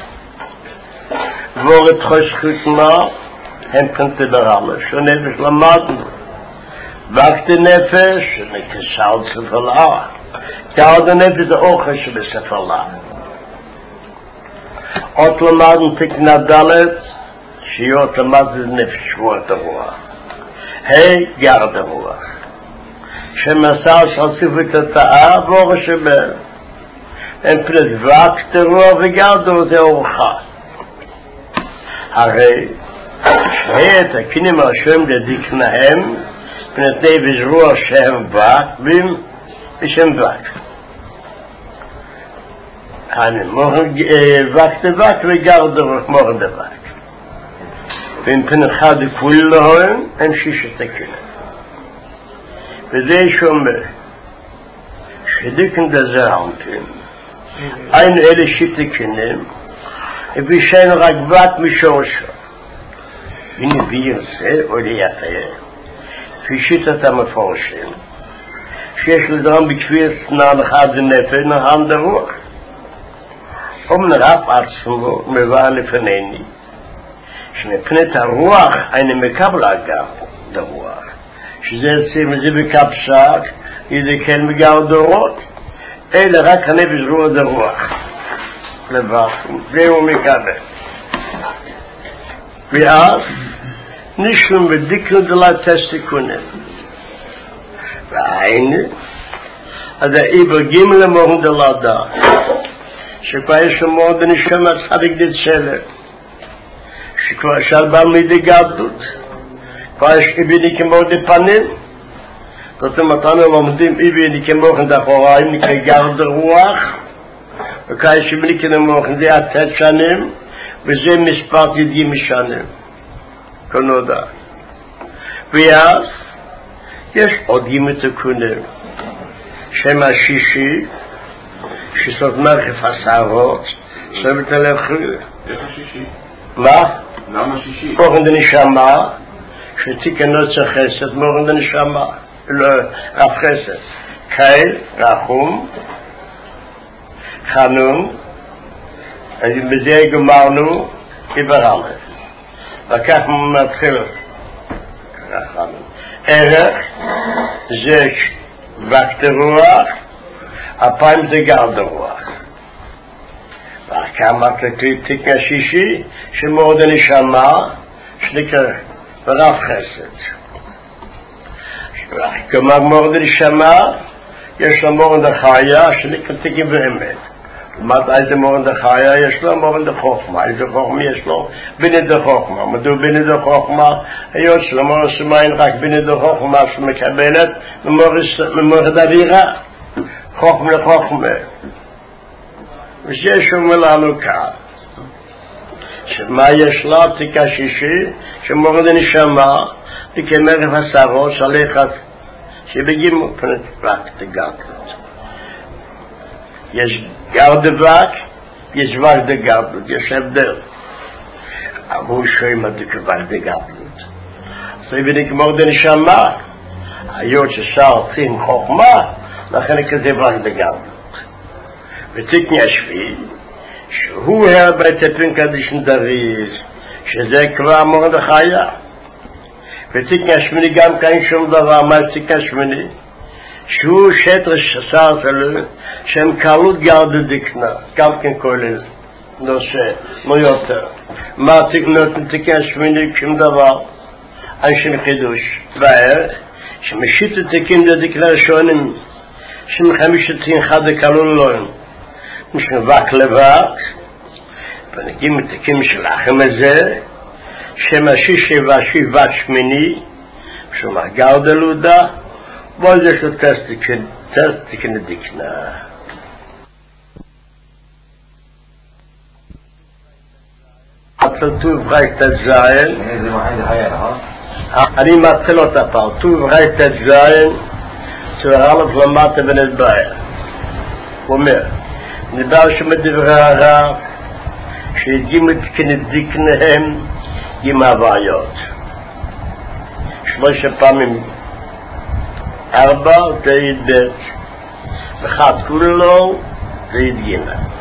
ורד חושכות מה הם פנת ברמה שנפש למדנו בקת נפש שנקסל סופר אלאה כעוד הנפש זה אוכל שבספר אלאה עוד למדנו תקנה דלת שיות למד נפש שבועת הרוח. גרד הרוח. שמסר שחשיף את התאה ואור השבל. הם פנת וקט הרוח וגרד הרוח זה אורחה. הרי שאת הקינים השם לדקנהם פנת נפש רוח שהם וקבים ושם וק. וקט וק וגרד הרוח מורד וק. ואם פן אחד כולהם הם שישת הקינים. וזה שאומר שדיקן דזרנטים אין אלה שיט הקינים ובישן רק בת משורשו הנה בירסה או ליחיה כפי שיטת המפורשים שיש לדרם בכפיר סנן אחד ונפש נחם דרוח נרף עצמו מבא לפניני שמפנת הרוח אני מקבל אגב דרוח שזה יוצאים את זה בקפסק ידי כן מגר דורות אלה רק הנפש רוח דרוח לבחים זהו מקבל ואז נשלם בדיקנו דלת תסתיקונים והנה עד האיבר גימל המורד דלדה שכבר יש למורד נשכם הצחדיק דת שלם שכבר שאל בעל מידי גדלות כבר יש איביני כמו דפנים זאת אומרת אנו לומדים איביני כמו דחוריים נקרא גרד רוח וכבר יש איביני כמו זה עתת שנים וזה מספר ידים שנים כנודע ואז יש עוד ימי תקונים שם השישי שסוד מרחף הסערות סובת הלכו איך השישי? מה? למה שישי? מורן דנשמה שתיקנות חסד מורן דנשמה לא רב חסד קייל, רחום חנון בזה גמרנו איברלת וכך מתחיל רחמון ערך זה וקט רוח הפעם זה גרד רוח וכמה תיק השישי שמורד הנשמה שנקרא רב חסד כלומר מורד הנשמה יש לו מורד החיה שנקרא תיקים באמת לעומת איזה מורד החיה יש לו מורד החוכמה איזה חוכמה יש לו בנד החוכמה מדוע בנד החוכמה היות שלא מורד שמיים רק בנד החוכמה שמקבלת ממורד אווירה חוכמה לחוכמה וזה שאומר לנו כאן שמה יש לה תיק השישי שמורד הנשמה וכמרף הסערות שלחת שבגימו פנת וקט גדלות יש גרד וק יש וקט גדלות יש הבדל הוא שואל מה זה וקט גדלות אז הבדיק מורד הנשמה היות ששר צריכים חוכמה לכן כזה וקט גדלות ותיקני השביעי שהוא בטפין קדישן דריז שזה כבר מורד החיה ותיקני השמיני גם כאן שום דבר מה תיקני השמיני שהוא שטר ששר תלו שהם קלות גרד דקנה גם כן כולל נושא לא יותר מה תיקני השמיני שום דבר אנשים חידוש בערך שמשיט תיקין דקנה ראשונים שמחמישתים חד כלול להם משנבק לבק ונקים מתקים של אחם הזה שם השישי והשישי והשמיני שומע גרד אלודה בוא זה שתסתיקן דקנה טוב רייט הזין זה מחי חיה, נכון? אני מתחיל אותה פעם טוב רייט הזין צהרלת למטה ונדבעיה הוא אומר נדבר שמדברי הרב שהדגים כנדיקניהם עם הבעיות 3 פעמים 4 תעיד ב' אחד כולו תעיד ג'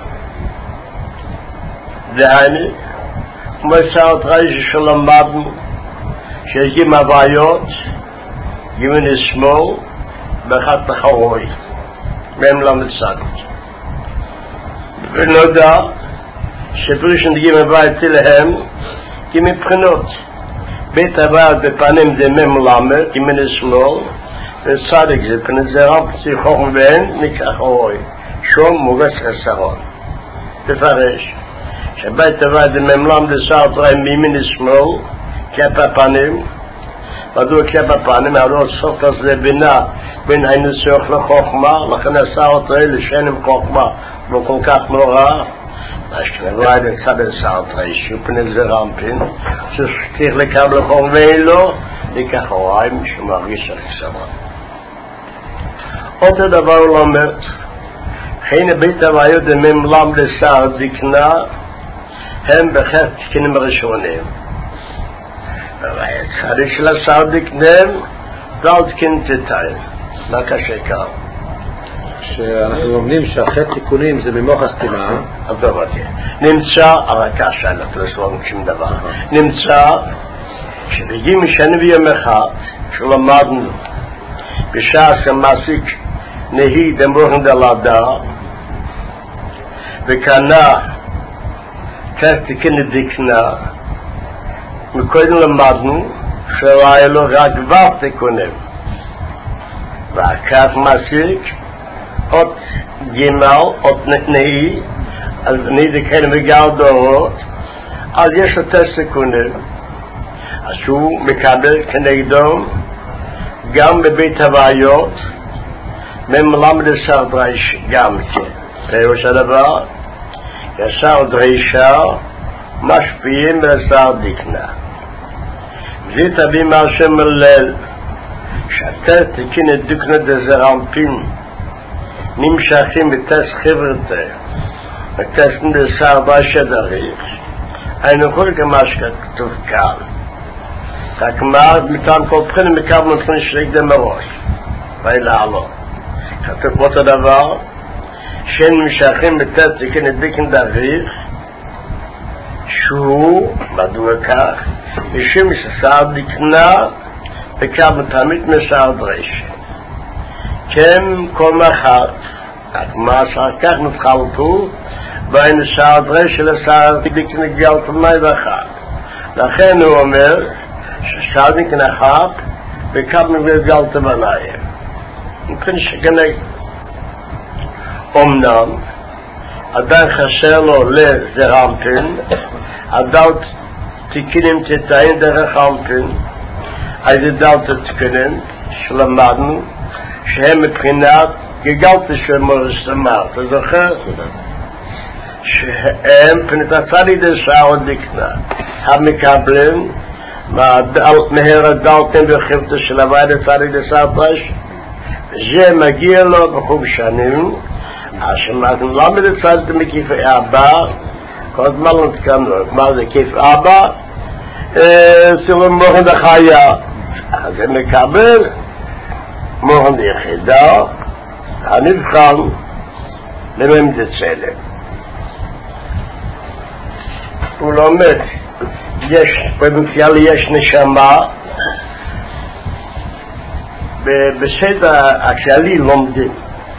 דהני כמו שעות ראשי שלמדנו שהדגים הבעיות ימין לשמאל באחד תחרוי מהם לא מצדות ונודע שפרישן דגים הבית להם כי מבחינות בית הוועד בפנים זה ממלמד, ימין ושמאל, וצדיק זה פנים זה רב פסיכוך ואין ניקח אורי, שום מוגס חסרון. תפרש, שבית הוועד זה ממלמד לסער תראים מימין ושמאל, כפה פנים, מדוע כפה פנים? הרי סוף הזה בינה בין הניסוח לחוכמה, לכן הסער תראים לשן עם חוכמה, לא כל כך נורא, אשכנבלאי בצד סארטרי שופן זה רמפין שצריך לקבל חור ואין לו לקח הוריים שמרגיש החסרון. אותו דבר הוא לומד חיינה בית הוויות דמם לסער דקנה הם בכך תקנים ראשונים והצחרי של הסער דקנם דל תקן תתיים מה קשה כאן שאנחנו לומדים שהחטא תיקונים זה ממוח הסתימה. נמצא, אבל קשה, אנחנו לא אומרים שום דבר. נמצא שבגיעים משנה ביום אחד שלמדנו בשעה שמעסיק נהי דמורן דלדה וקנה כך תיקן דקנה מקודם למדנו שלא היה לו רק דבר תיקונים וכך מעסיק אות גימל, אות נהי, אז נהי זה כן וגל דורות, אז יש לו תסקונים, אז הוא מקבל כנגדו גם בבית הוויות, ממלמד לסער דרישה, גם כן. פירוש הדבר, לסער דרישה משפיעים לסער דקנה. זה תביא מהשם הלל, שאתה תקין את דקנה דזרמפין, נמשכים בטס חברתה בטס נדסר בשדריך היינו כל כמה שכתוב כאן רק מה מטעם כל בחינים מקבל מבחינים שלקדם מראש ואלה כתוב אותו דבר שנמשכים בטס תקן דקן דריך שהוא מדוע כך משום שסער דקנה וקבל תמיד מסער דרישה כן כל מחר מה אחר כך נתחלקו בין שער דרישה לשער דקנה גלת מי ואחר לכן הוא אומר ששער דקנה חב וקבל גלת בנאי מבחין שגני אמנם עדיין חסר לו לזרמפין עדיין תקינים תתאים דרך רמפין איזה דלת תקינים שלמדנו שהם מבחינת גגלת שמור סמר, אתה זוכר? שהם מבחינת הצד ידסה עוד דקנה המקבלים מהר הדלתם בחבטה של הוועד הצד ידסה פש זה מגיע לו בחוב שנים שמאתם למד הצד מקיף אבא כל הזמן לא תקנו מה זה כיף אבא סירום מוכן החיה אז הם מקבל מורן יחידה הנבחן לממד צלם הוא לומד יש פוטנציאל יש נשמה בסדר הכללי לומדים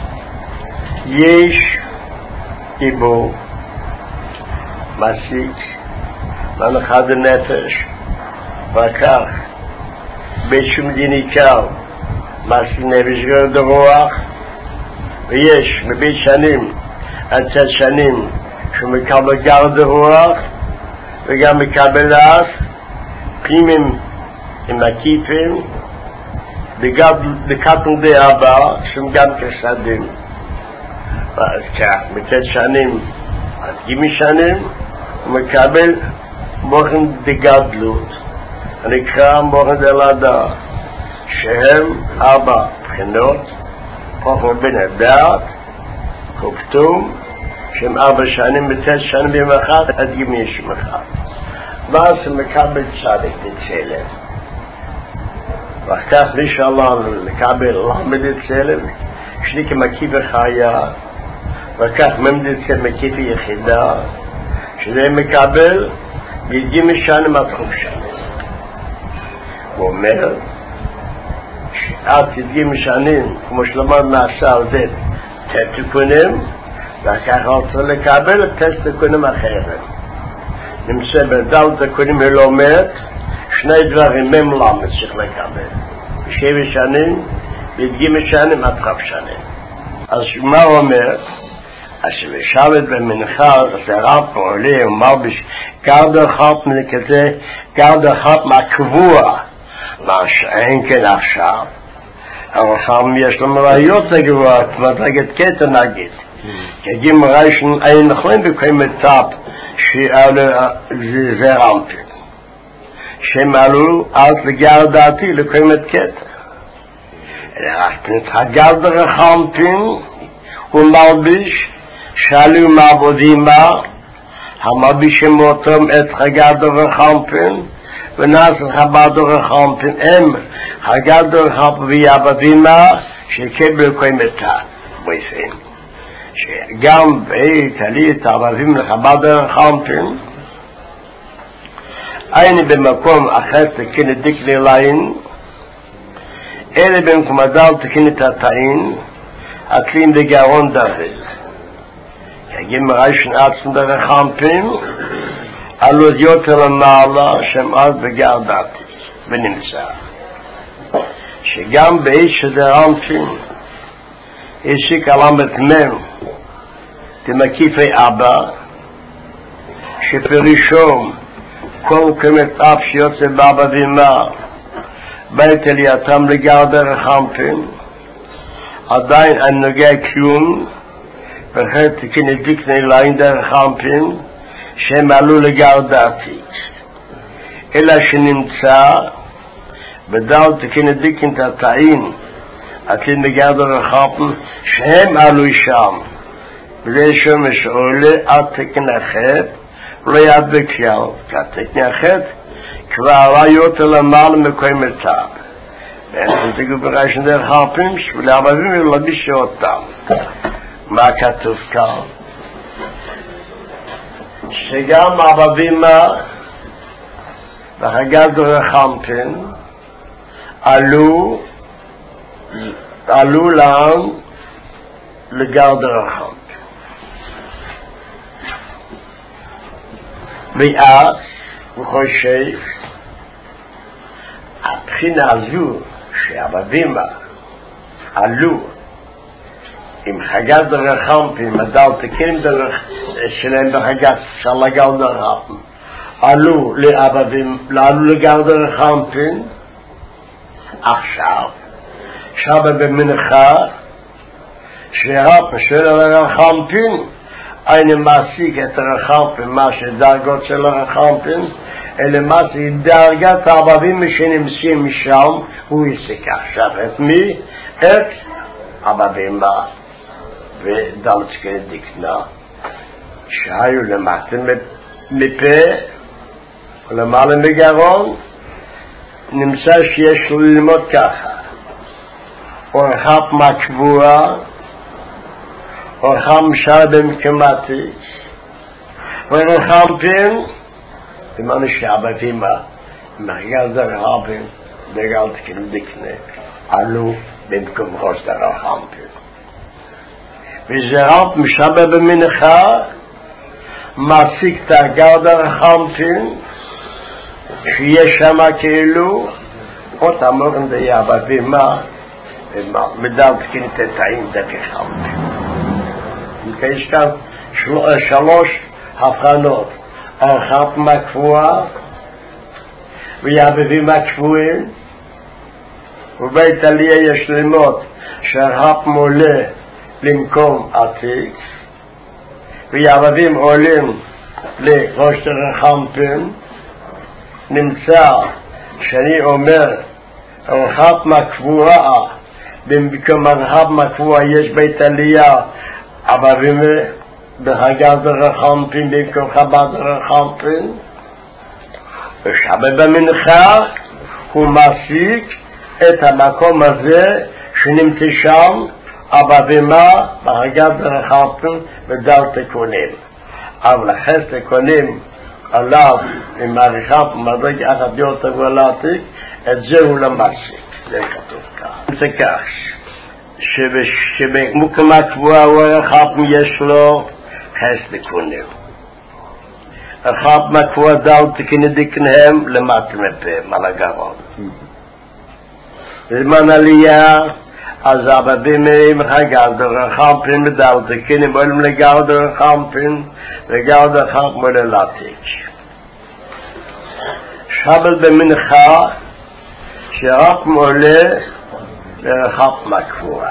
יש דיבור מעסיק להנחת הנפש וכך בשום דיניקר מעסיק נפש גרד הרוח ויש מבית שנים עד צד שנים שהוא מקבל גרד הרוח וגם מקבל אז פנימים עם הכיפים בקטן די אבא שהם גם כסדים ואז כך מצד שנים עד גימי שנים הוא מקבל מוכן דגדלות הנקרא מוכן דלדה שהם ארבע בחינות חוכמה בין הדעת כופתום שהם 4 שנים מצד שנים ביום אחד עד גימי יום אחד ואז הוא מקבל צדיק בצלם וכך נשאלה לקבל למד את צלם שלי כמקיף החיה וכך ממד את צלם מקיף יחידה שזה מקבל בגימי שנים עד חוב שנים הוא אומר שעד תדגימי שנים כמו שלמד נעשה על זה תתקונים וכך רוצה לקבל את תתקונים אחרים נמצא בדל תיקונים ולומד שני דברים ממלמד צריך לקבל בשבע שנים בדגימי שנים עד רב שנים. אז מה אומר? אז שבשבת במנחה זה רב עולה ומלביש גרד אחד כזה גרד אחד מהקבוע מה שאין כן עכשיו אבל חם יש לו מראיות הגבוה כבר נגד קטע נגיד כגים ריישן אין נכלם בקיים מטאפ זה רמפין שהם עלו אז לגר דעתי לקיים את קטע הגרד הרחמפין הוא מלביש שאלו מעבודים בה המלבישים אותם את הגרד הרחמפין ונעשה חבד הרחמפין הם הגרד הרחמפין ויעבדים בה שיקבל לקיים את בויסים שגם תלית ערבים לחבד הרחמפין היינו במקום אחר תקין דקלי ליין אלה במקום הדל תקין את התאין התלין דגרון דרז יגים מריישן עצם דרחמפין עלו יותר למעלה שם אז בגר דעתי ונמצא שגם באיש שדרמפין השיק עלמת מם תמקיפי אבא שפרישום כל כמת אף שיוצא באבא ואמא בית עלייתם לגר דרחמפין עדיין אני נוגע כלום וכן תקין דקני ליין דרחמפין שהם עלו לגר דעתי אלא שנמצא בדל תקין דקין תתאין עתין לגר דרחמפין שהם עלו שם בזה שומש עולה עד תקן החט לא ידבק יל כי התקן החט כבר עלה יותר למעלה מקוים מטאב ואנחנו תגעו בריישן דרחמפין ולערבים ולביש אותם מה כתוב כאן שגם ערבים והגר דרחמפין עלו להם לגר דרחמפין ואז הוא חושב הבחינה הזו שהערבים עלו עם חגת דרחמפין מדל תקין שלהם בחגת של הגר דרחמפין עלו לערבים לעלו לגר דרחמפין עכשיו שבת במנחה שרב של הרחמפין אני מעסיק את הרחמפין מה שדרגות של הרחמפין אלה מעסיק דרגת הערבים שנמצאים משם הוא יסיק עכשיו את מי? את ערבים ודלצקי דקנה שהיו למטה מפה ולמעלה מגרון נמצא שיש ללמוד ככה אורחת מהקבוע אורחם שרדם כמתי ורחמפין למען שעבדים מרגל דרחמפין דגל תקין דקנה עלו במקום ראש דרחמפין וזרם משבא במנחה מעסיק את הגר דרחמפין שיש שם כאילו אותם מורים די עבדים מדל תקין תתאים דרחמפין יש כאן שלוש הבחנות אורחת מהקבוע ויעבדים מהקבועים ובית עלייה יש ללמוד שהרחב מולה למקום עתיק ויעבדים עולים לראש דרחמפין נמצא שאני אומר הרחב מהקבועה במקום הרחב מהקבועה יש בית עלייה ערבים בחגת דרחמפין במקום חב"ד דרחמפין ושבת במנחה הוא מעסיק את המקום הזה שנמצא שם ערבים בחגת דרחמפין בדל תיקונים אבל אחרי תיקונים עליו עם מעריכה ומדרג אחת יותר גולתי את זה הוא למעסיק זה כתוב כאן זה כך שבמקום הקבוע הוא הרחב יש לו חס תיקונים אחד מקפוה דל תקין דקנהם למטה מפם על הגרון. בזמן עלייה אז הבבים מחגדר חמפין מדל תקין מולים לגרדר חמפין וגרדר חמפ מוללתיק. שבל במנחה שרק מולה לרחב מקפוה.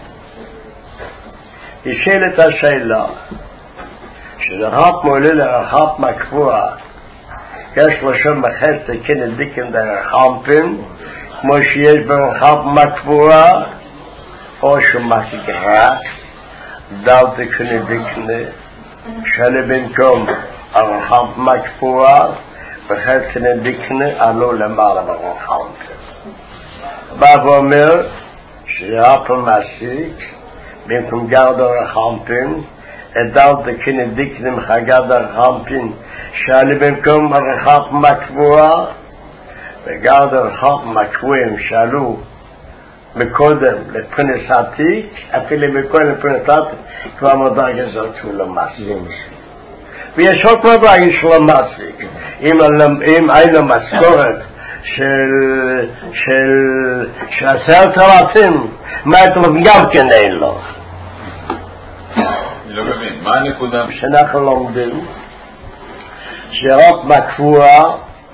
נשאלת השאלה שרק מולה לרחב מקפוה יש לו שם מחר תקין דקן דרחמפין כמו שיש ברחב מקפוה או שמחגרה דל תקין דקן שלבנקום הרחב מקפוה וחלקן דקן עלו למעלה ברחמפין. בא ואומר שרק מעסיק במקום גרדר החמפין דל תקין דקן מחגדר החמפין שעלי במקום הרחב מקפוה וגרדר החמפ מקפוים שעלו מקודם לפרנס עתיק אפילו מקודם לפרנס עתיק כבר מדרגה זאת הוא למסיק ויש עוד מדרגה של המסיק אם אין לו משכורת של 10,000 מה אתם גם כן אין לו. אני לא מבין, מה הנקודה? שאנחנו לומדים שרק מקפוה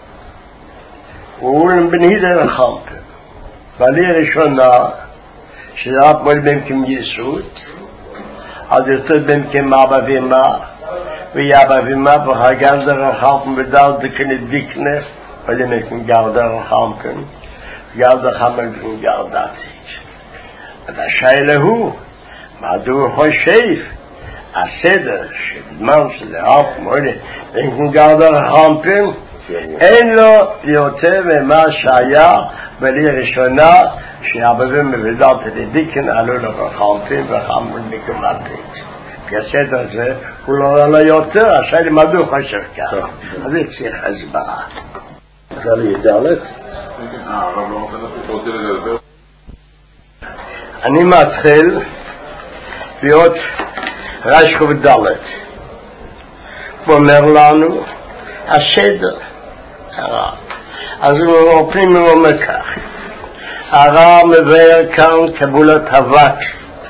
הוא בנהידר החמפין בעלי ראשונה שרק מול במקום יסוד אז יסוד במקום אבא ואמא ויאבא ואמא וחגדר החמפין ודל דקן דקנה ולמקום גרדר החמפין גרדר חמפין גרדתיק. והשאלה הוא מדוע חושב הסדר שבזמן שלרב מולה במקום גרדר החמפין אין לו יותר ממה שהיה בלי ראשונה שהבבים מבדלת לדיקן עלו לחמפין וחמפין מקומתית. כי הסדר הזה הוא לא עלה יותר, השאלה מדוע חושב כך. אז זה צריך הסברה. אפשר להידלת? הרב לא רוצה לדבר. אני מתחיל להיות רשכו ודלת. הוא אומר לנו הסדר הרב. אז הוא עופים ואומר כך הרב מבאר כאן קבולת אבק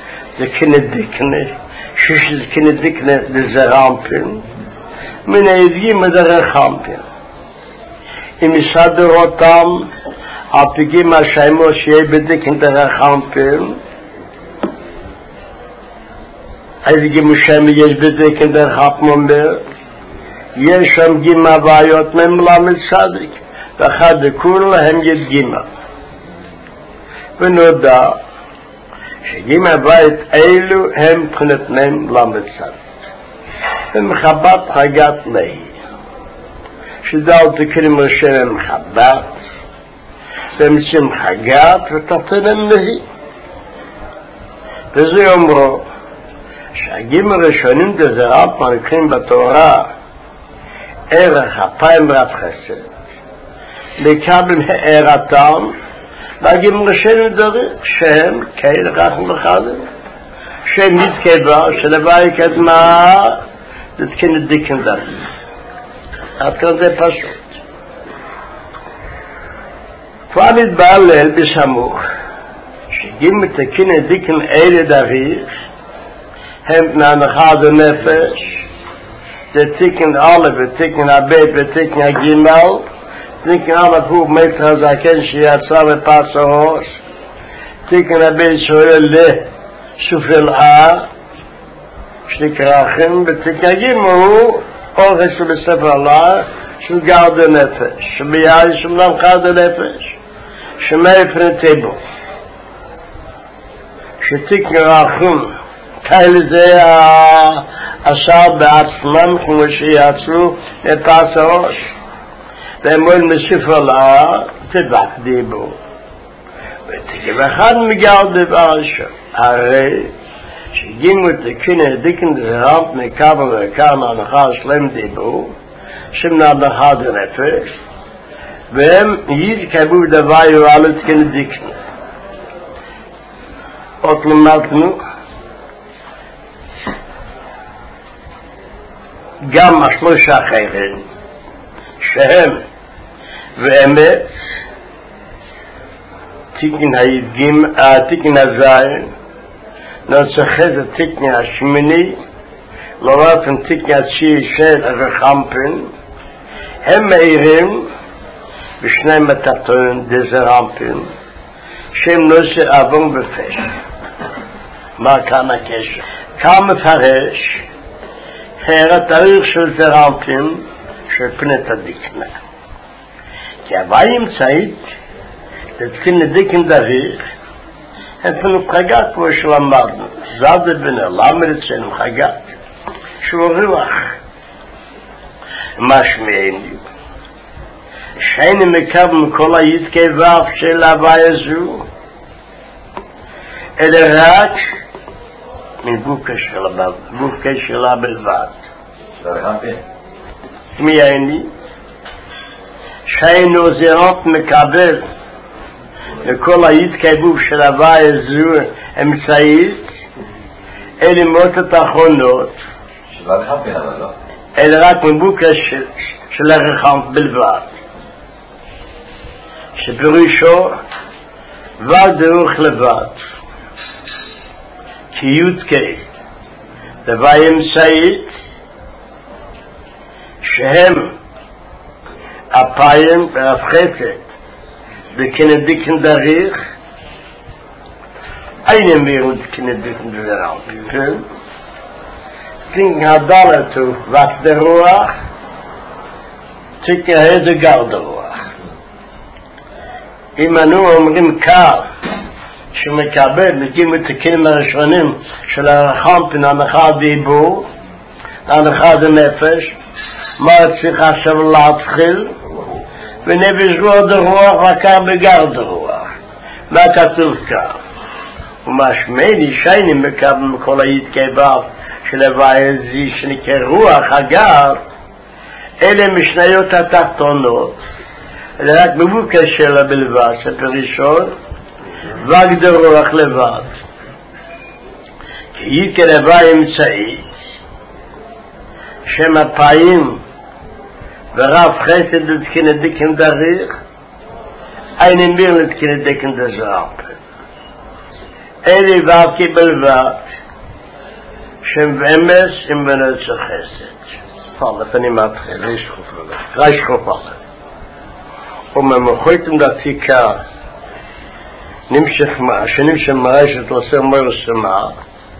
דקנה שיש דקנה דזרמפין מן העביים מדרחמפין אם יסדר אותם על פגיעים השיימו שיהיה בדקן דרחמפין העביים השיימו יש בדקן דרחמפין יש שם גימה בעיות ממלמד צדיק ואחד לכול להם יש גימה ונודע שגימה בית אלו הם בחינת ממלמד צדיק ומחבת חגת נהי שדל תקרים ראשי מחבת ומצים חגת ותתנם נהי וזה אומרו שהגימה ראשונים דזרת מנקרים בתורה ערך הפיים רת חסד לקבל הערתם להגיעים ראשי דרך שהם כאלה רחם וחדם שהם נתקבה שלוואי קדמה לתקן דיקן דרך עד כאן זה פשוט כבר נתבעלל בסמוך שגיעים מתקן דיקן אלה דרך הם מהנחת הנפש זה תיקן א' ותיקן הב' ותיקן הגימל תיקן א' הוא מטר הזקן שיצא בפס הראש תיקן הב' שואל לסופלעה שנקרא חן ותיקן הגימל הוא אורכס בספר Allah של גרד הנפש שביעי שמלם חרד הנפש שמי פרנטבו שתיקן רחום כאלה זה אשר בעצמם כמו שיצאו לפס הראש ואמרו מספר לה תדבק דיבו ותקב אחד מגרד דבר שם הרי שגימו תקין דיקן דרמת מקבל וכאן הנחה שלם דיבו שמנה בחד הנפש והם יתקבו דבר יועלו תקין דיקן עוד למדנו גם השלושה אחרים שהם ואמת תיקן הזין נוצחת התיקן השמיני לרפן תיקן התשיעי של הרחמפן הם מאירים בשני מתחתון דזרמפן שהם נושא אבון בפש. מה כאן הקשר? כאן מפרש התאריך של זרמפן של פנת הדיקנה כי הווי אמצעית לתקין לדיקן דריך הם חגת כמו שלמדנו זד בנה למד אצלנו חגת שהוא רוח משמעין לי שייני מקבל כל הידקי ואף של הווי הזו אלא רק מבוקה שלה בלבד מי הייני שיינו זרות מקבל לכל ההתקייבוב של הווי הזו אמצעית אלה מות האחרונות אלה רק מבוקה של הרחמת בלבד שפירושו ודרוך לבד כי יודקי הווי אמצעית שהם הפיים והפחתת בכנדיקן דריך einen während Kinedikn Raum. Tink Hadalatu was der Ruach, Tink Heze Gal der Ruach. אם אנו אומרים קר שמקבל לקים את הכלים הראשונים של הרחמפן הנחה דיבור, הנחה דנפש, מה צריך עכשיו להתחיל? ונפש גור דרוח וקר בגר דרוח. מה כתוב כך? ומשמעני שייני מקבל מכל ההתקייביו של הוואי שנקרא רוח הגר, אלה משניות התחתונות, אלא רק מבוקש שלה בלבד, שפרישון, והגדר רוח לבד. כי היא כלבה אמצעית, שם הפעים ורב חסד לתקנדיקן דריך, אין מיר לתקנדיקן דזרפ. אלי ואבקי בלבד, שם ואמס עם בנצח חסד. פרלת, אני מתחיל. ריש חופלה. וממחויתם דתיקה, נמשך מה, שנמשך מרשת עושה מרס מה,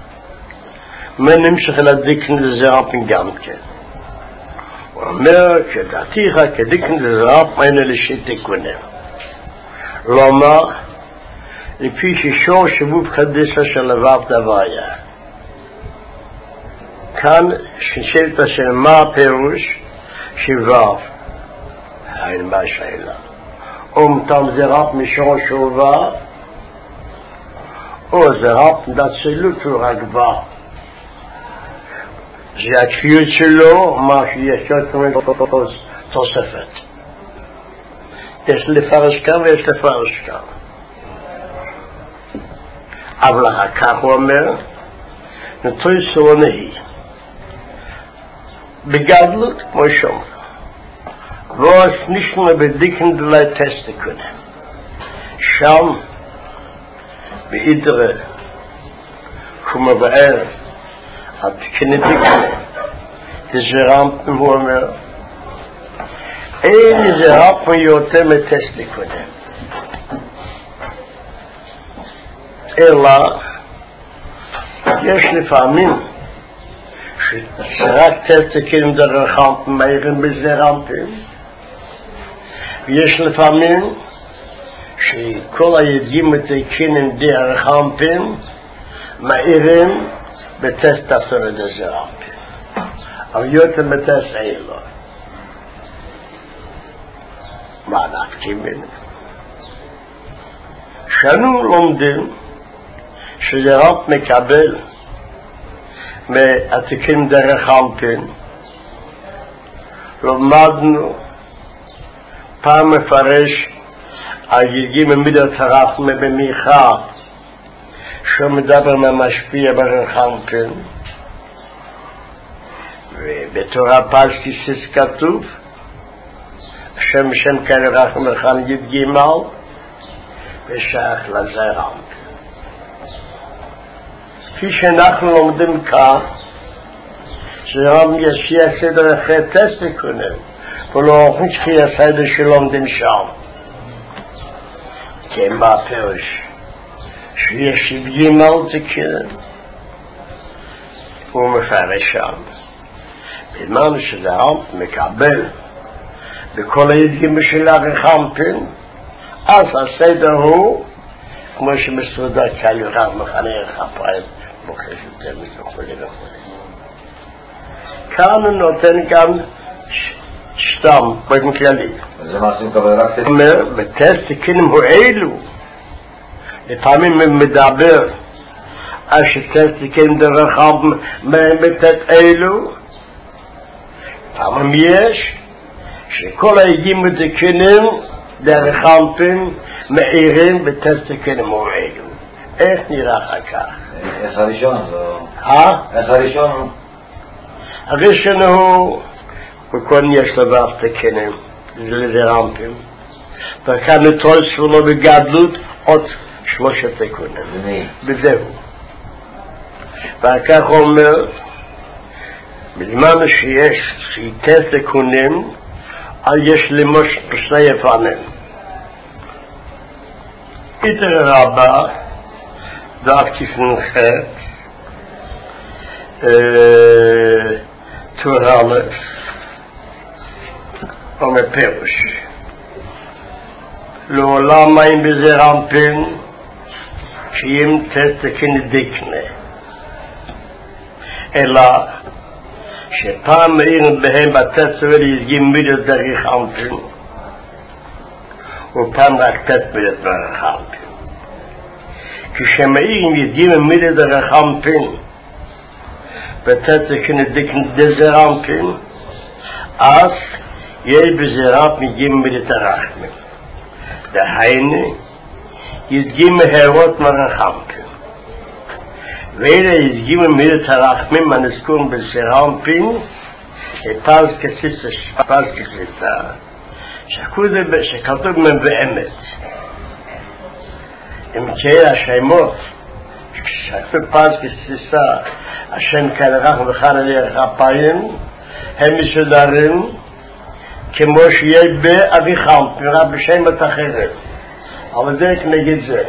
נמשך אל הדיקן דזרפן גם כן. הוא אומר כדעתיך כדיקן דזרפן אין לשי תיקונים. לומר, לפי ששור שבוב חדיסה של לבב דוויה. כאן ששאלת של מה הפירוש שבב. אין מה שאלה. אומתם זרap משור שובה, או זרap דצלות ורגבה. זה הכפיות שלו, מה שיש יותר תוספת. יש לפרש כאן ויש לפרש כאן. אבל כך הוא אומר, נטוי סורנהי. בגדלות, כמו שאומר. was nicht nur bedicken die Leute testen können. Schau, wie idere, kommen wir hat keine Dicken, diese Rampen, wo wir diese Rampen jote mit testen können. אלא, יש לפעמים, שרק תלתקים דרך מהירים בזה רמפים, ויש לפעמים שכל הידים מתקנים דרך רמפים מהירים בטסט עשר לזה רמפים. אבל יותר בטסט אילו. מה נקטים בין? שאנו לומדים שזה רמפ מקבל מהתיקים דרך רמפים. למדנו פעם מפרש הגיגים במידת הרחמה במיכה שהוא מדבר מהמשפיע ברחמפן, בתורה פרשת כתוב השם כרך מלחן י' ג' ושייך לזרע אנפין. כפי שאנחנו לומדים כאן שרם יש סדר אחרי תסתכונים ולא אוכלים שכי הסדר שלומדים שם כן מה הפירוש שיש י' ג' תקין הוא מפרש שם בזמן שזרע מקבל בכל הידגים של הרחמפין אז הסדר הוא כמו שמסודר כלרב מחנה רחפיים מוכש יותר מזה וכולי וכולי. כאן הוא נותן גם שתם באופן כללי. זה מה עושים קבל רק תקין? אומר בתסתכנים הוא אלו לפעמים מדבר שתסתכנים דרחב מתת אלו פעמים יש שכל היגים ותקנים דרחמפים מאירים בתסתכנים הוא אלו. איך נראה אחר כך? איך הראשון? איך הראשון? הראשון הוא וכל יש לו בהפתקנים זה לזרמפים וכאן נטול שלו בגדלות עוד 3 תקונים וזהו. וכך הוא אומר בזמן שיש תקונים אז יש למוש בשני יפנים איתר רבה דף כפנחת טור א' אומר פירוש לעולם אין בזרמפין שאם תתקן דקנה אלא שפעם מאירים בהם בתצורת יזגים מידת דרחמפין ופעם רק תתמידת דרחמפין כשמאירים יזגים מידת דרחמפין ותתקן דזרמפין אז יש בזרמפין יזגים מידת הרחמים דהיינו יזגים מהרות מרחמפין ואלה יזגים מידת הרחמים הנזכורים בזרמפין פרס כסיסה שכתוב מהם באמת אם תהיה השמות שכתוב פרס כסיסה השם כלרח וחל עלי רחפיים הם מסודרים כמו שיהיה באביחמפין רק בשמת אחרת אבל זה נגד זה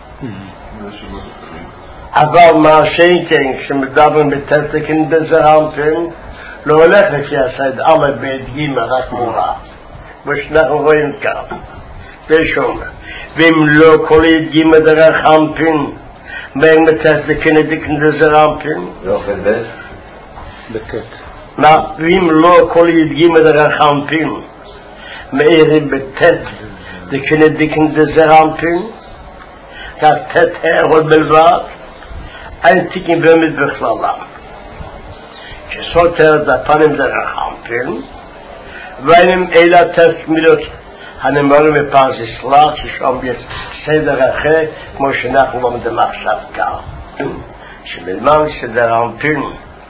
אבל מה שאין כשמדברים בתתקן בזרמפין לא הולך לפי הסייד א' ב' ג' רק מורה ושאנחנו רואים כאן ושום ואם לא כל ידגים דרחמפין בין בתתקן בזרמפין לא אוכל ב' בקט מה ואם לא כל ידגים דרחמפין מאירים בתת דקן דזרמפין כך תת הערות בלבד אין תיקים באמת בכללם שסותר דפנים דרחמפין ואין אלה תמידות הנאמרים בפרס אסלאח ששם יש סדר אחר כמו שאנחנו לומדים עכשיו כאן שבזמן שדרחמפין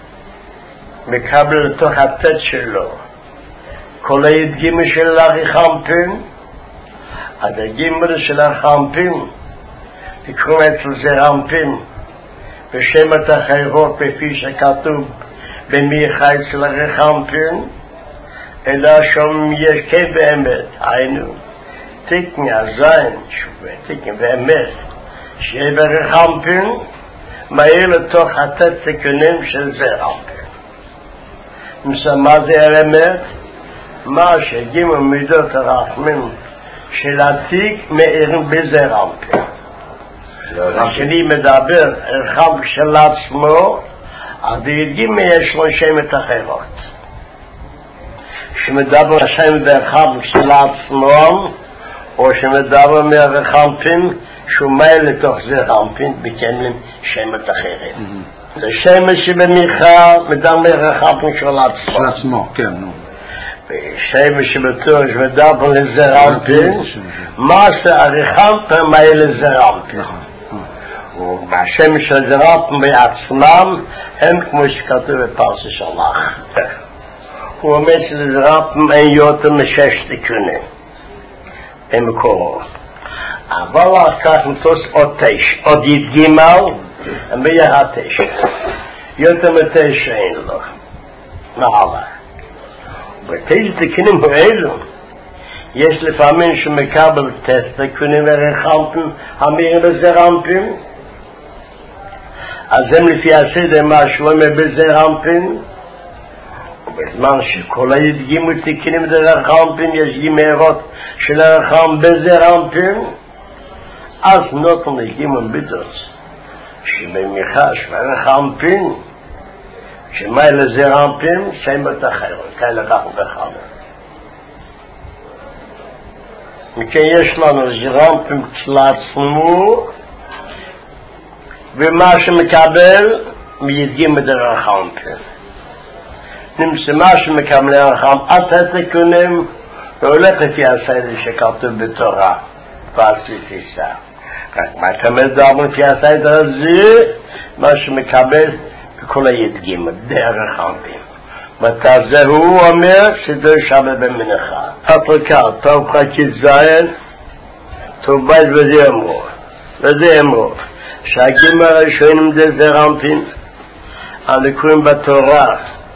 מקבל לתוך התת שלו כל הידגימה של הרחמפין עד הגימל של הרחמפין תקראו אצל זרמפין בשמת החיירות בפי שכתוב במי חי אצל הרחמפין אלא שם יש כן באמת היינו תקן הזין שובה תקן באמת שיהיה ברחמפין מהיר לתוך התת תקנים של זרמפין מה זה האמת? מה שגימו מידות הרחמים של עתיק מאירים בזרמפין כשאני מדבר רחב של עצמו אז ידגים יש לו שמת אחרות שמדבר השם ברחב של עצמו או שמדבר מהרחמפין שהוא מייל לתוך זרמפין בקנים שמת אחרת זה שמש שבמיכה מדבר רחמפין של עצמו כן נו שמש שבתורש מדבר לזרמפין מה שהרחמפין מייל לזרמפין והשמש של זרמפין בעצמם הם כמו שכתוב בפרס שלח הוא אומר שלזרפם אין יותר משש תיקונים במקורו. אבל אחר נתוס עוד תש, עוד יתגימל, מאה תש. יותר מתש אין לו. מעלה. בתש תיקונים האלו, יש לפעמים שמקבל תש תיקונים ורחמתם, המירים בזרמפים, אז הם לפי הסדר מה שלמה בזרמפים, ובזמן שכל הידגימו תיקנים דרחמפים, יש גמרות של הרחם בזרמפים, אז נותן לגימו בידוס, שבמיחש והרחמפים, שמאי לזרמפים, שיימת אחרות, כאלה כך ובחמר. מכן יש לנו זרמפים צלצמו, ומה שמקבל מידגים בדרחמפים. נמצא מה שמקבל הרחם עד התיקונים, והולך לפי הסדר שכתוב בתורה, ועשיתיסה. רק מה תמד לפי הסדר הזה, מה שמקבל בכל הידגים, דרחמפים. ותעזה הוא אומר שדו שבת במנחה. הפרקה, טוב חכית זין, טוב בית וזה אמרו. שהגימר הראשונים דזרמפים, הנקויים בתורה,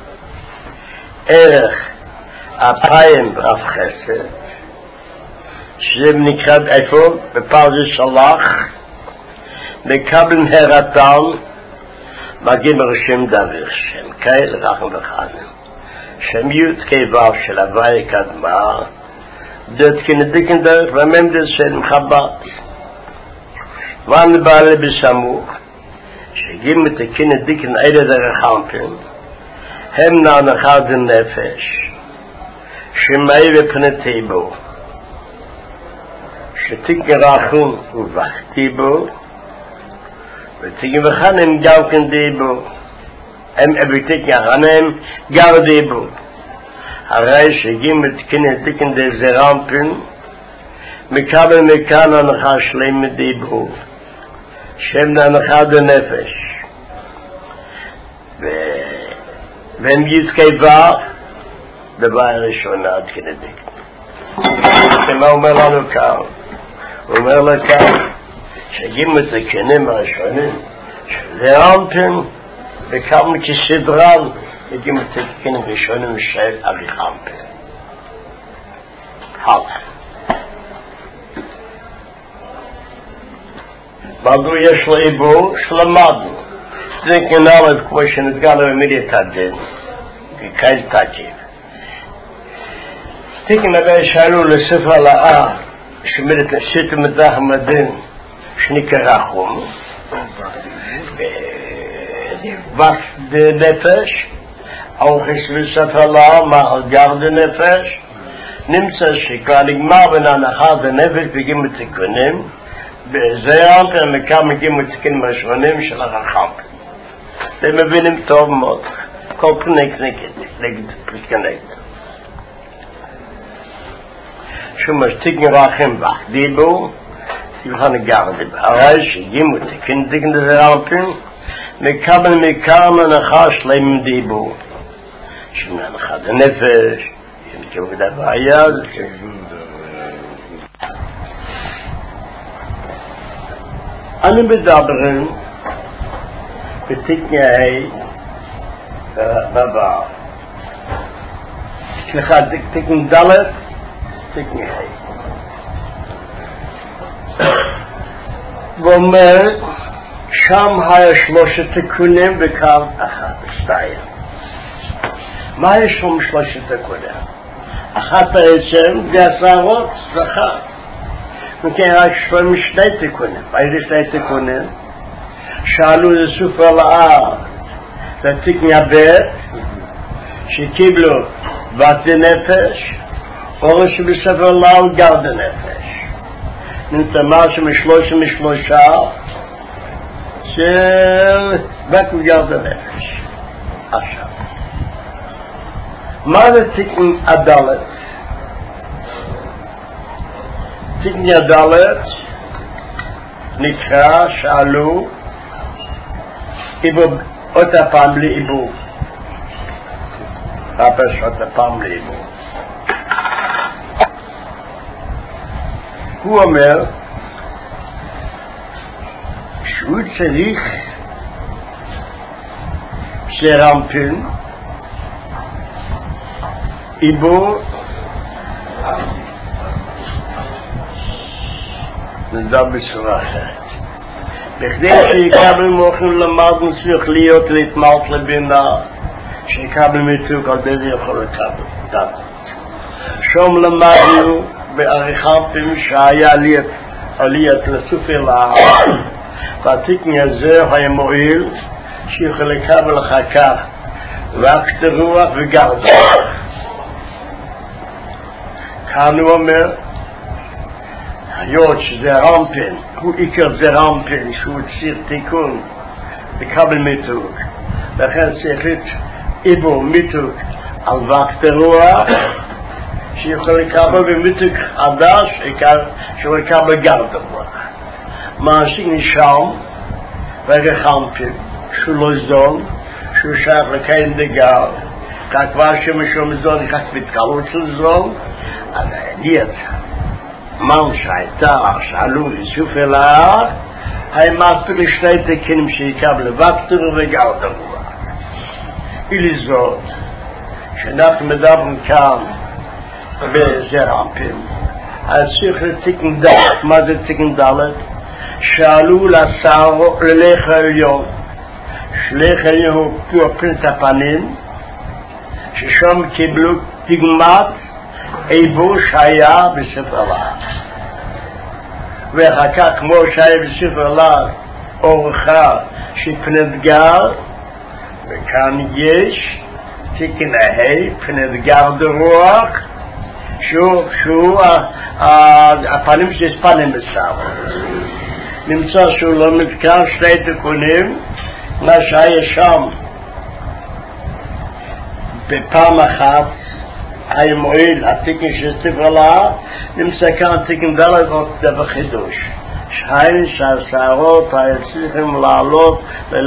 ערך 2000 רב חסד, שזה נקרא איפה? בפרשת שלח, מקבל הרתן, והגימר שם דבר, שם קהל רחם וחנן, שם י' כיוו של הוואי קדמה, דת כנדיקן דרך וממדס של מחבת. ואני בעלי בסמוך, שגיל מתקין את דיקן אלה דרחמפים, הם נענחה דנפש, שמאי ופנתי בו, שתיקן רחום ובחתי בו, ותיקן וחנם גם כן די בו, הם אביתיקן החנם גם די בו, הרי שגיל מתקין את דיקן דזרמפים, מקבל מכאן הנחה שלם די בו, שם להנחה דנפש והם יזכי ור דבר ראשון עד כנדיק. מה אומר לנו כאן? הוא אומר לו כאן שגיל מתקנים הראשונים שלרמפים וכמה כסדרם וגיל מתקנים ראשונים של אריחמפים. הלאה. מדוע יש לו עיבור? שלמדנו. זה כנאלת כמו שנתגלה במידת הדין, כקייל תקיב. תיקן הבא שאלו לספר לאה, שמידת נסיתם מדחם הדין, שנקרא חום, וקט נפש, אורכס לספר לאה, מעל גר דנפש, נמצא שכבר נגמר בין ההנחה דנפש בגין מתיקונים, בזרמפים מכאן מגיעים מתקנים ראשונים של הרחם. אתם מבינים טוב מאוד. כל נגד פלקנגד. שומש תיקן רחם דיבו, יוכל נגר דיבו. הרי שהגיעים מתקנים דזרמפים, מקבל מכאן הנחה שלם דיבו. שמנחה דנפש, שמתקנים דבר היד, אני מדברים בתקני בבא. סליחה, תקן דלת, תקני ואומר, שם היה 3 תיקונים בקו אחת, 2. מה יש שם 3 תיקונים? אחת העצם והשערות, זכר. וכן רק 2 תיקונים. איזה 2 תיקונים? שאלו לסופר לאה ותיקן הבית שקיבלו בת נפש או שבספר לאה גר דנפש. נתאמר שמשלושה של בת גר דנפש. עכשיו מה זה תיקן הדלת? תיקן הדלת נקרא שאלו איבו אותה פעם לאיבו רבש עוד הפעם ליבו. הוא אומר שהוא צריך שרמפין איבו נדע בצורה אחרת. בכדי שיקבל מוכן למד מצליח להיות להתמלט לבינה, שיקבל מיתוק על די זה יכול לקבל. שום למדנו בעריכתם שהיה עליית לסופר לארץ, והתיקן הזה היה מועיל שיוכל לקבל אחר כך רק רוח וגרדה. כאן הוא אומר היות שזה רמפין, הוא עיקר זה רמפין שהוא צריך תיקון לקבל מיתוק, לכן צריך איבו מיתוק על וקט רוח שיוכל לקבל במיתוק חדש שהוא לקבל גרדה רוח. מעסיק נשם ורחמפין שהוא לא זול, שהוא שייך לקיים דגר, כבר שמשום זול נכנס בתקלות של זול, אז העליית מן שהייתה שעלו לסופר לארץ, היה מספיק לשני תקנים שיקבל וקטור וגרדה רוח. אילי זאת, שאנחנו מדברים כאן בזרמפים, אז צריך לתקן ד'. מה זה תקן ד'? שעלו ללך העליון. שלך העליון הוא פור פרינס הפנים, ששם קיבלו תגמת איבו שהיה בספר לארץ. ואחר כך כמו שהיה בספר לארץ אורחה שפנדגר, וכאן יש תיקן פנדגר דרוח שהוא הפנים שיש פנים בסף. נמצא שהוא לא מתקן שני תיקונים, מה שהיה שם בפעם אחת היה מועיל התיקן של ספר לארץ, נמצא כאן תיקן ד' עוד דבר חידוש. שהשערות היו צריכים לעלות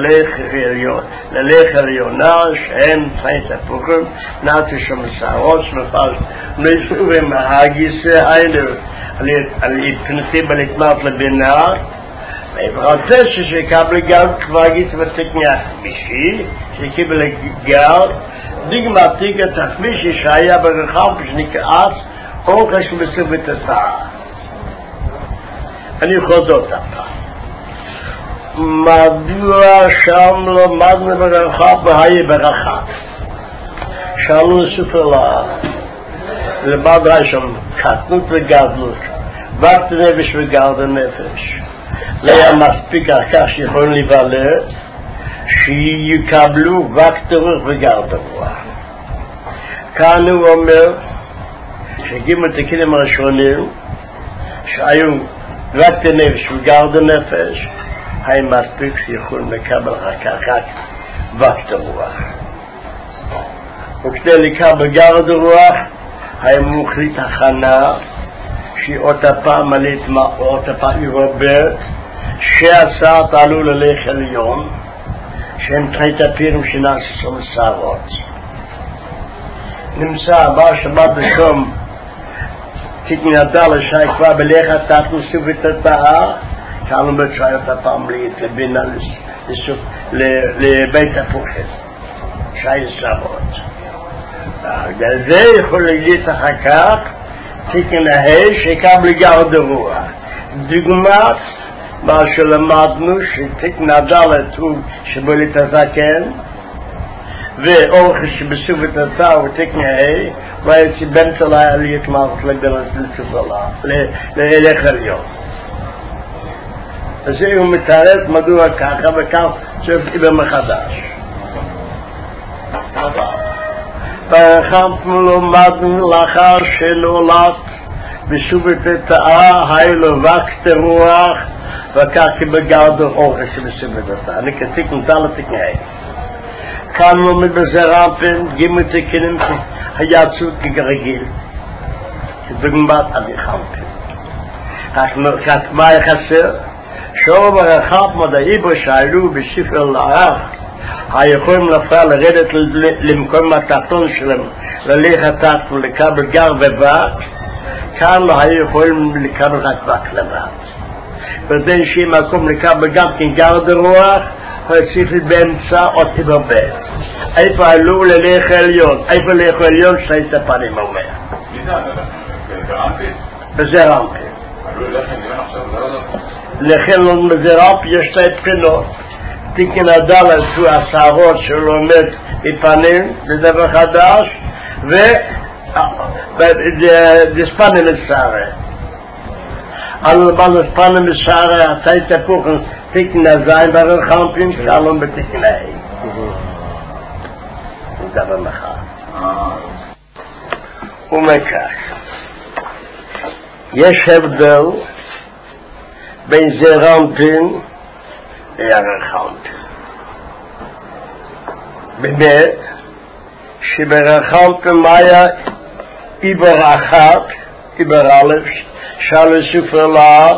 ללך עליונה, שהם תאים תפוחים, נעתי שם שערות שמפרש נשאו ומהגיסה היינו על התפנתי בלתמרת לבינה, ועברתי שיקבל גל כבר גיס ותקני החמישי, שיקבל גל דיגמתי כתחמישי שהיה ברחם שנקעץ אורך שבסוף בתסעה. אני חוזר הפעם. מדוע שם למדנו ברחב והיה ברחב? שאלו לסופר לארץ. למד היה שם קטנות וגדלות, וקט נפש וגרד נפש. לא היה מספיק על כך שיכולים לבלט, שיקבלו וקט רוח וגרד רוח. כאן הוא אומר, שגימו תקינים הראשונים, שהיו וקט נפש וגרד נפש, היה מספיק שיכולים לקבל רק וקט רוח. וכדי לקבל גרד רוח, היה מוחלט הכנה, שהיא אותה פעם מלאת אותה פעם ירובת, שעשה תעלו ללך עליון, שהם תחית הפירים שנעשו מסערות. נמצא מה שבא בשום תתנדע לשי כבר בלך תתנו סוף את התאה, כאנו בצעי אותה פעם לבינה לבית הפוחד, שי סערות. זה יכול להגיד אחר כך תיקן ההי שיקבל גרד רוח. דוגמת מה שלמדנו שתיקן הדלת הוא שבו להתזקן ואורך שבסוף את התא הוא תיקן ההי והייתי בן צלה עליית מערכת לגדלת לצפלה להלך עליון. אז הוא מתארת מדוע ככה וכך צריך איבר מחדש. ברחמתם למדנו לאחר שנולד בסובת התאה היה לו וקט רוח וכך כבגרד אורך שבסובת התאה. אני כתיקן דלת תקנאי. כאן לומד בזרמפן גימל תקנים היצאות כרגיל כדוגמת אביחמפן. רק מה יחסר? שוב הרחב מדעי בו שעלו בספר לארץ היכולים לפעול לרדת למקום התחתון שלהם, ללכת תחת ולקבל גר ובד, כאן לא היו יכולים לקבל רק רק לבד. כדי שיהיה מקום לקבל גם כן גר דרוח, הוא הציף לי באמצע עוד תברבט. איפה עלו ללך עליון? איפה ללך עליון? שני ספנים אומר. מי זה? זה רמפי? וזה רמפי. עלו ללך עליון עכשיו, זה לכן לא בזה רמפי יש שתי בחינות. תיקן הדלת הוא השערות שהוא עומד מפנים, זה דבר חדש, ודספנים לשערה. על ספנים לשערה, עשי תפוחן, תיקן הזין ברחמפים, שלום בתיקן ההי. זה דבר מחר. ומכך, יש הבדל בין זרמפין לרחמפין. באמת, שברחמפין היה עיבר אחת, עיבר א', שאל סופר לה,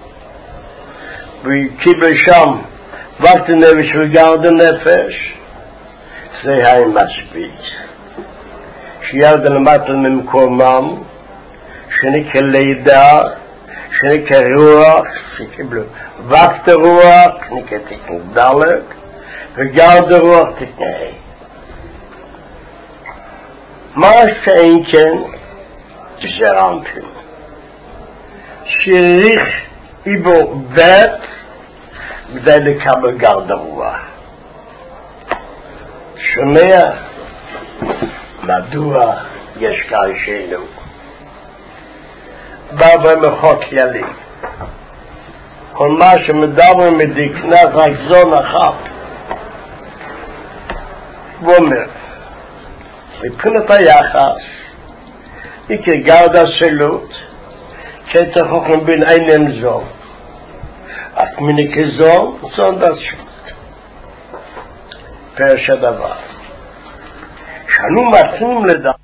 וקיבל שם וקט נפש וגרד נפש, זה היה מספיק. שירד למטה ממקומם, שנקרא לידה, שנקרא רוח, שקיבלו וקט רוח, נקרא תקן ד', וגרד רוח תקן ה'. מה שאין כן, זרמפין. שריך איבו בית, כדי לקבל גרד רוח. שומע? מדוע יש כאן שאלות? בא במחוק ילי. כל מה שמדבר מדקנה רק זון אחת. הוא אומר, מבחינת היחס, כגרד הסלות, כתר חוכם בין אינם זון. אך מיני כזון, זון דשת. פרש הדבר. שאנו מתאים לדעת,